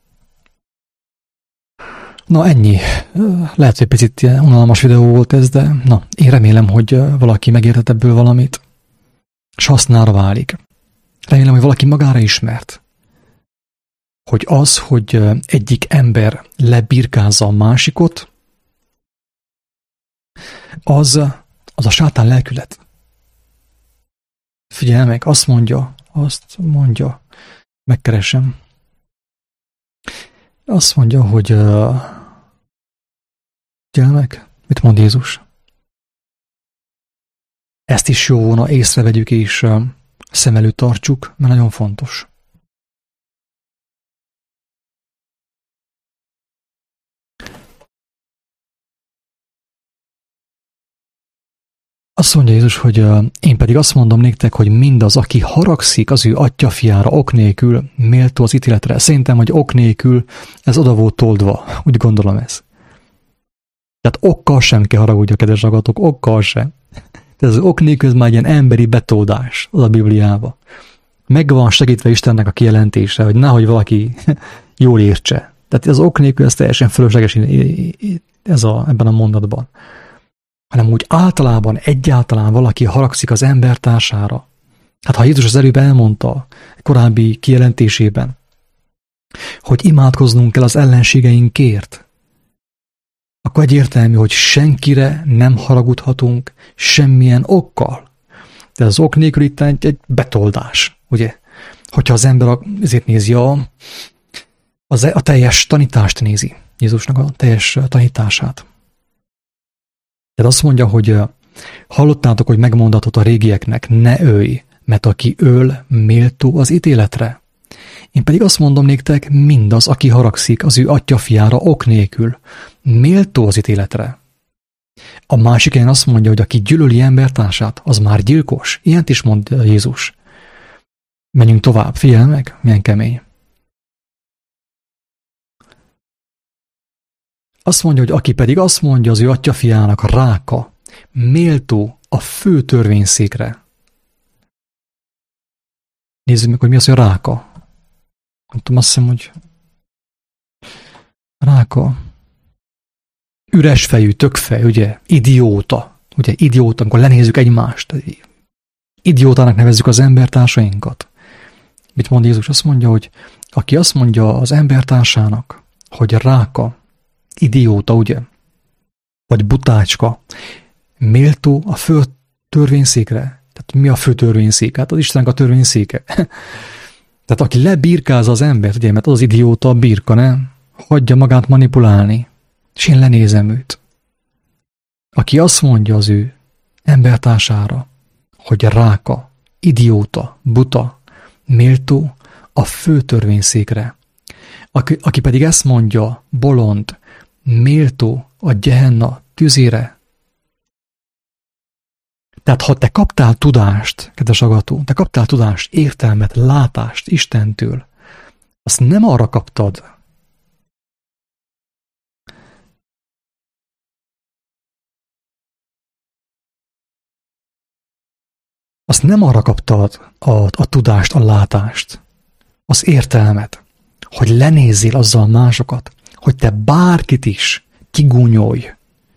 Na ennyi. Lehet, hogy picit unalmas videó volt ez, de na, én remélem, hogy valaki megértett ebből valamit, és hasznára válik. Remélem, hogy valaki magára ismert, hogy az, hogy egyik ember lebirkázza a másikot, az a sátán lelkület. Figyelj meg, azt mondja, megkeresem. Azt mondja, hogy figyelj meg, mit mond Jézus? Ezt is jó volna észrevegyük és szem előtt tartsuk, mert nagyon fontos. Azt mondja Jézus, hogy én pedig azt mondom néktek, hogy mindaz, aki haragszik az ő atyafiára ok nélkül, méltó az ítéletre. Szerintem, hogy ok nélkül ez oda volt toldva. Úgy gondolom ez. Tehát okkal sem kell haragudni, a kedves hallgatók, okkal sem. Tehát az ok nélkül ez már ilyen emberi betoldás az a Bibliába. Meg van segítve Istennek a kijelentése, hogy nehogy valaki jól értse. Tehát az ok nélkül ez teljesen fölösleges ebben a mondatban. Hanem úgy egyáltalán valaki haragszik az embertársára. Hát ha Jézus az előbb elmondta korábbi kijelentésében, hogy imádkoznunk kell az ellenségeinkért, akkor egyértelmű, hogy senkire nem haragudhatunk semmilyen okkal. De az ok nélkül itt egy betoldás, ugye? Hogyha az ember ezért nézi a teljes tanítást nézi, Jézusnak a teljes tanítását. Tehát azt mondja, hogy hallottátok, hogy megmondatott a régieknek, ne ölj, mert aki öl, méltó az ítéletre. Én pedig azt mondom néktek, mindaz, aki haragszik az ő atyafiára ok nélkül, méltó az ítéletre. A másik helyen azt mondja, hogy aki gyűlöli embertársát, az már gyilkos. Ilyent is mond Jézus. Menjünk tovább, figyelj meg, milyen kemény. Azt mondja, hogy aki pedig azt mondja az ő atyafiának, ráka, méltó a fő törvényszékre. Nézzük meg, hogy mi az, hogy ráka. Nem tudom, azt hiszem, hogy ráka. Üres fejű, tökfej, ugye? Idióta. Ugye, idióta, amikor lenézzük egymást. Idiótának nevezzük az embertársainkat. Mit mond Jézus? Azt mondja, hogy aki azt mondja az embertársának, hogy ráka, idióta, ugye? Vagy butácska, méltó a fő törvényszékre. Tehát mi a fő törvényszék? Hát az Istennek a törvényszéke. Tehát aki lebirkázza az embert, ugye, mert az idióta a birka, nem? Hagyja magát manipulálni, és én lenézem őt. Aki azt mondja az ő embertársára, hogy ráka, idióta, buta, méltó a fő törvényszékre. Aki pedig ezt mondja, bolond, méltó a Gehenna tüzére. Tehát ha te kaptál tudást, kedves hallgató, te kaptál tudást, értelmet, látást Istentől, azt nem arra kaptad, a tudást, a látást, az értelmet, hogy lenézzél azzal másokat, hogy te bárkit is kigúnyolj,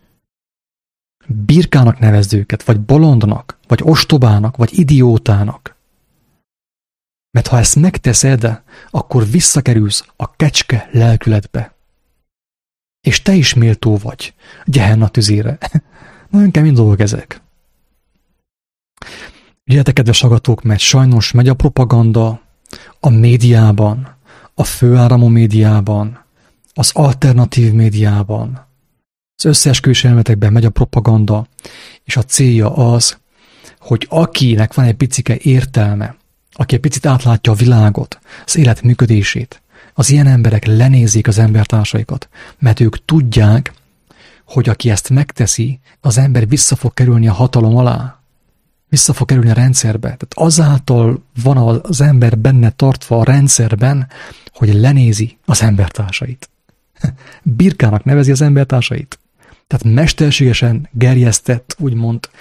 birkának nevezd őket, vagy bolondnak, vagy ostobának, vagy idiótának. Mert ha ezt megteszed, akkor visszakerülsz a kecske lelkületbe. És te is méltó vagy Gehenna tüzére. Nagyon kemény dolgok ezek. Ügyeljetek, kedves hallgatók, mert sajnos megy a propaganda a médiában, a főáramú médiában, az alternatív médiában, az összeesküvés elméletekben megy a propaganda, és a célja az, hogy akinek van egy picike értelme, aki egy picit átlátja a világot, az élet működését, az ilyen emberek lenézik az embertársaikat, mert ők tudják, hogy aki ezt megteszi, az ember vissza fog kerülni a hatalom alá, vissza fog kerülni a rendszerbe. Tehát azáltal van az ember benne tartva a rendszerben, hogy lenézi az embertársait. Birkának nevezi az embertársait. Tehát mesterségesen gerjesztett, úgymond,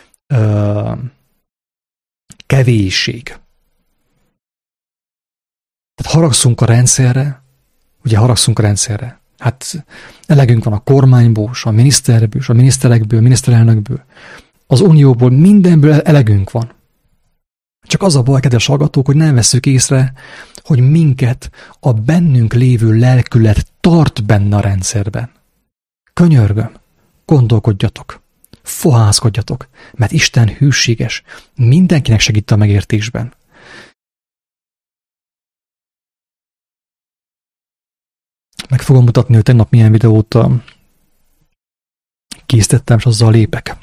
kevésség. Tehát haragszunk a rendszerre. Hát elegünk van a kormányból, a miniszterből, a miniszterekből, a miniszterelnökből. Az unióból, mindenből elegünk van. Csak az a baj, kedves hallgatók, hogy nem vesszük észre, hogy minket a bennünk lévő lelkület tart benne a rendszerben. Könyörgöm, gondolkodjatok, fohászkodjatok, mert Isten hűséges, mindenkinek segít a megértésben. Meg fogom mutatni, hogy tegnap milyen videót készítettem, és azzal lépek.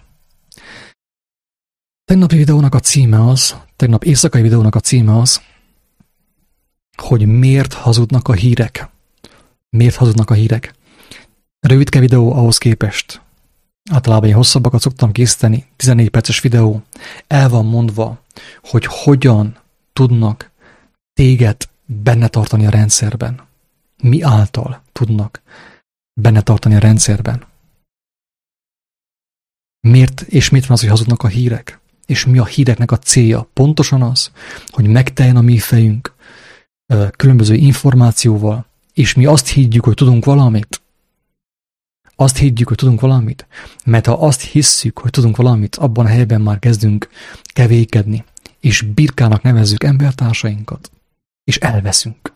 Tegnap éjszakai videónak a címe az, hogy miért hazudnak a hírek. Miért hazudnak a hírek? Rövidke videó ahhoz képest. Általában én hosszabbakat szoktam készíteni, 14 perces videó. El van mondva, hogy hogyan tudnak téged benne tartani a rendszerben. Mi által tudnak benne tartani a rendszerben. Miért van az, hogy hazudnak a hírek? És mi a híreknek a célja? Pontosan az, hogy megteljen a mi fejünk különböző információval, és mi azt higgyük, hogy tudunk valamit. Mert ha azt hisszük, hogy tudunk valamit, abban a helyben már kezdünk kevékedni, és birkának nevezzük embertársainkat, és elveszünk.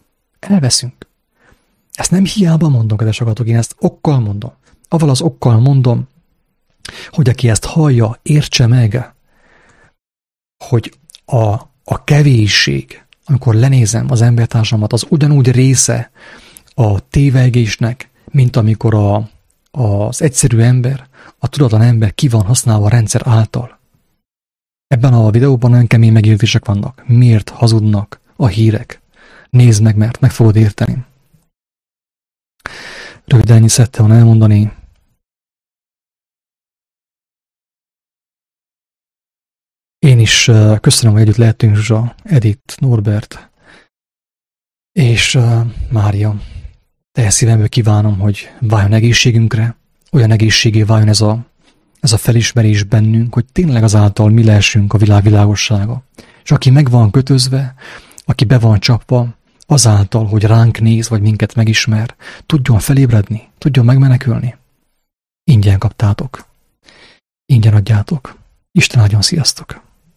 Ezt nem hiába mondom, kedves hallgatók, én ezt okkal mondom. Avval az okkal mondom, hogy aki ezt hallja, értse meg, hogy a kevésség, amikor lenézem az embertársamat, az ugyanúgy része a tévegésnek, mint amikor az egyszerű ember, a tudatlan ember ki van használva a rendszer által. Ebben a videóban nagyon kemény megértések vannak. Miért hazudnak a hírek? Nézd meg, mert meg fogod érteni. Röviden ennyit szerettem volna elmondani. Én is köszönöm, hogy együtt lehetünk, Zsuzsa, Edith, Norbert és Mária. Teljes szívemből kívánom, hogy váljon egészségünkre, olyan egészségé váljon ez a felismerés bennünk, hogy tényleg azáltal mi lehessünk a világ világossága. És aki meg van kötözve, aki be van csapva, azáltal, hogy ránk néz, vagy minket megismer, tudjon felébredni, tudjon megmenekülni. Ingyen kaptátok. Ingyen adjátok. Isten áldjon, sziasztok!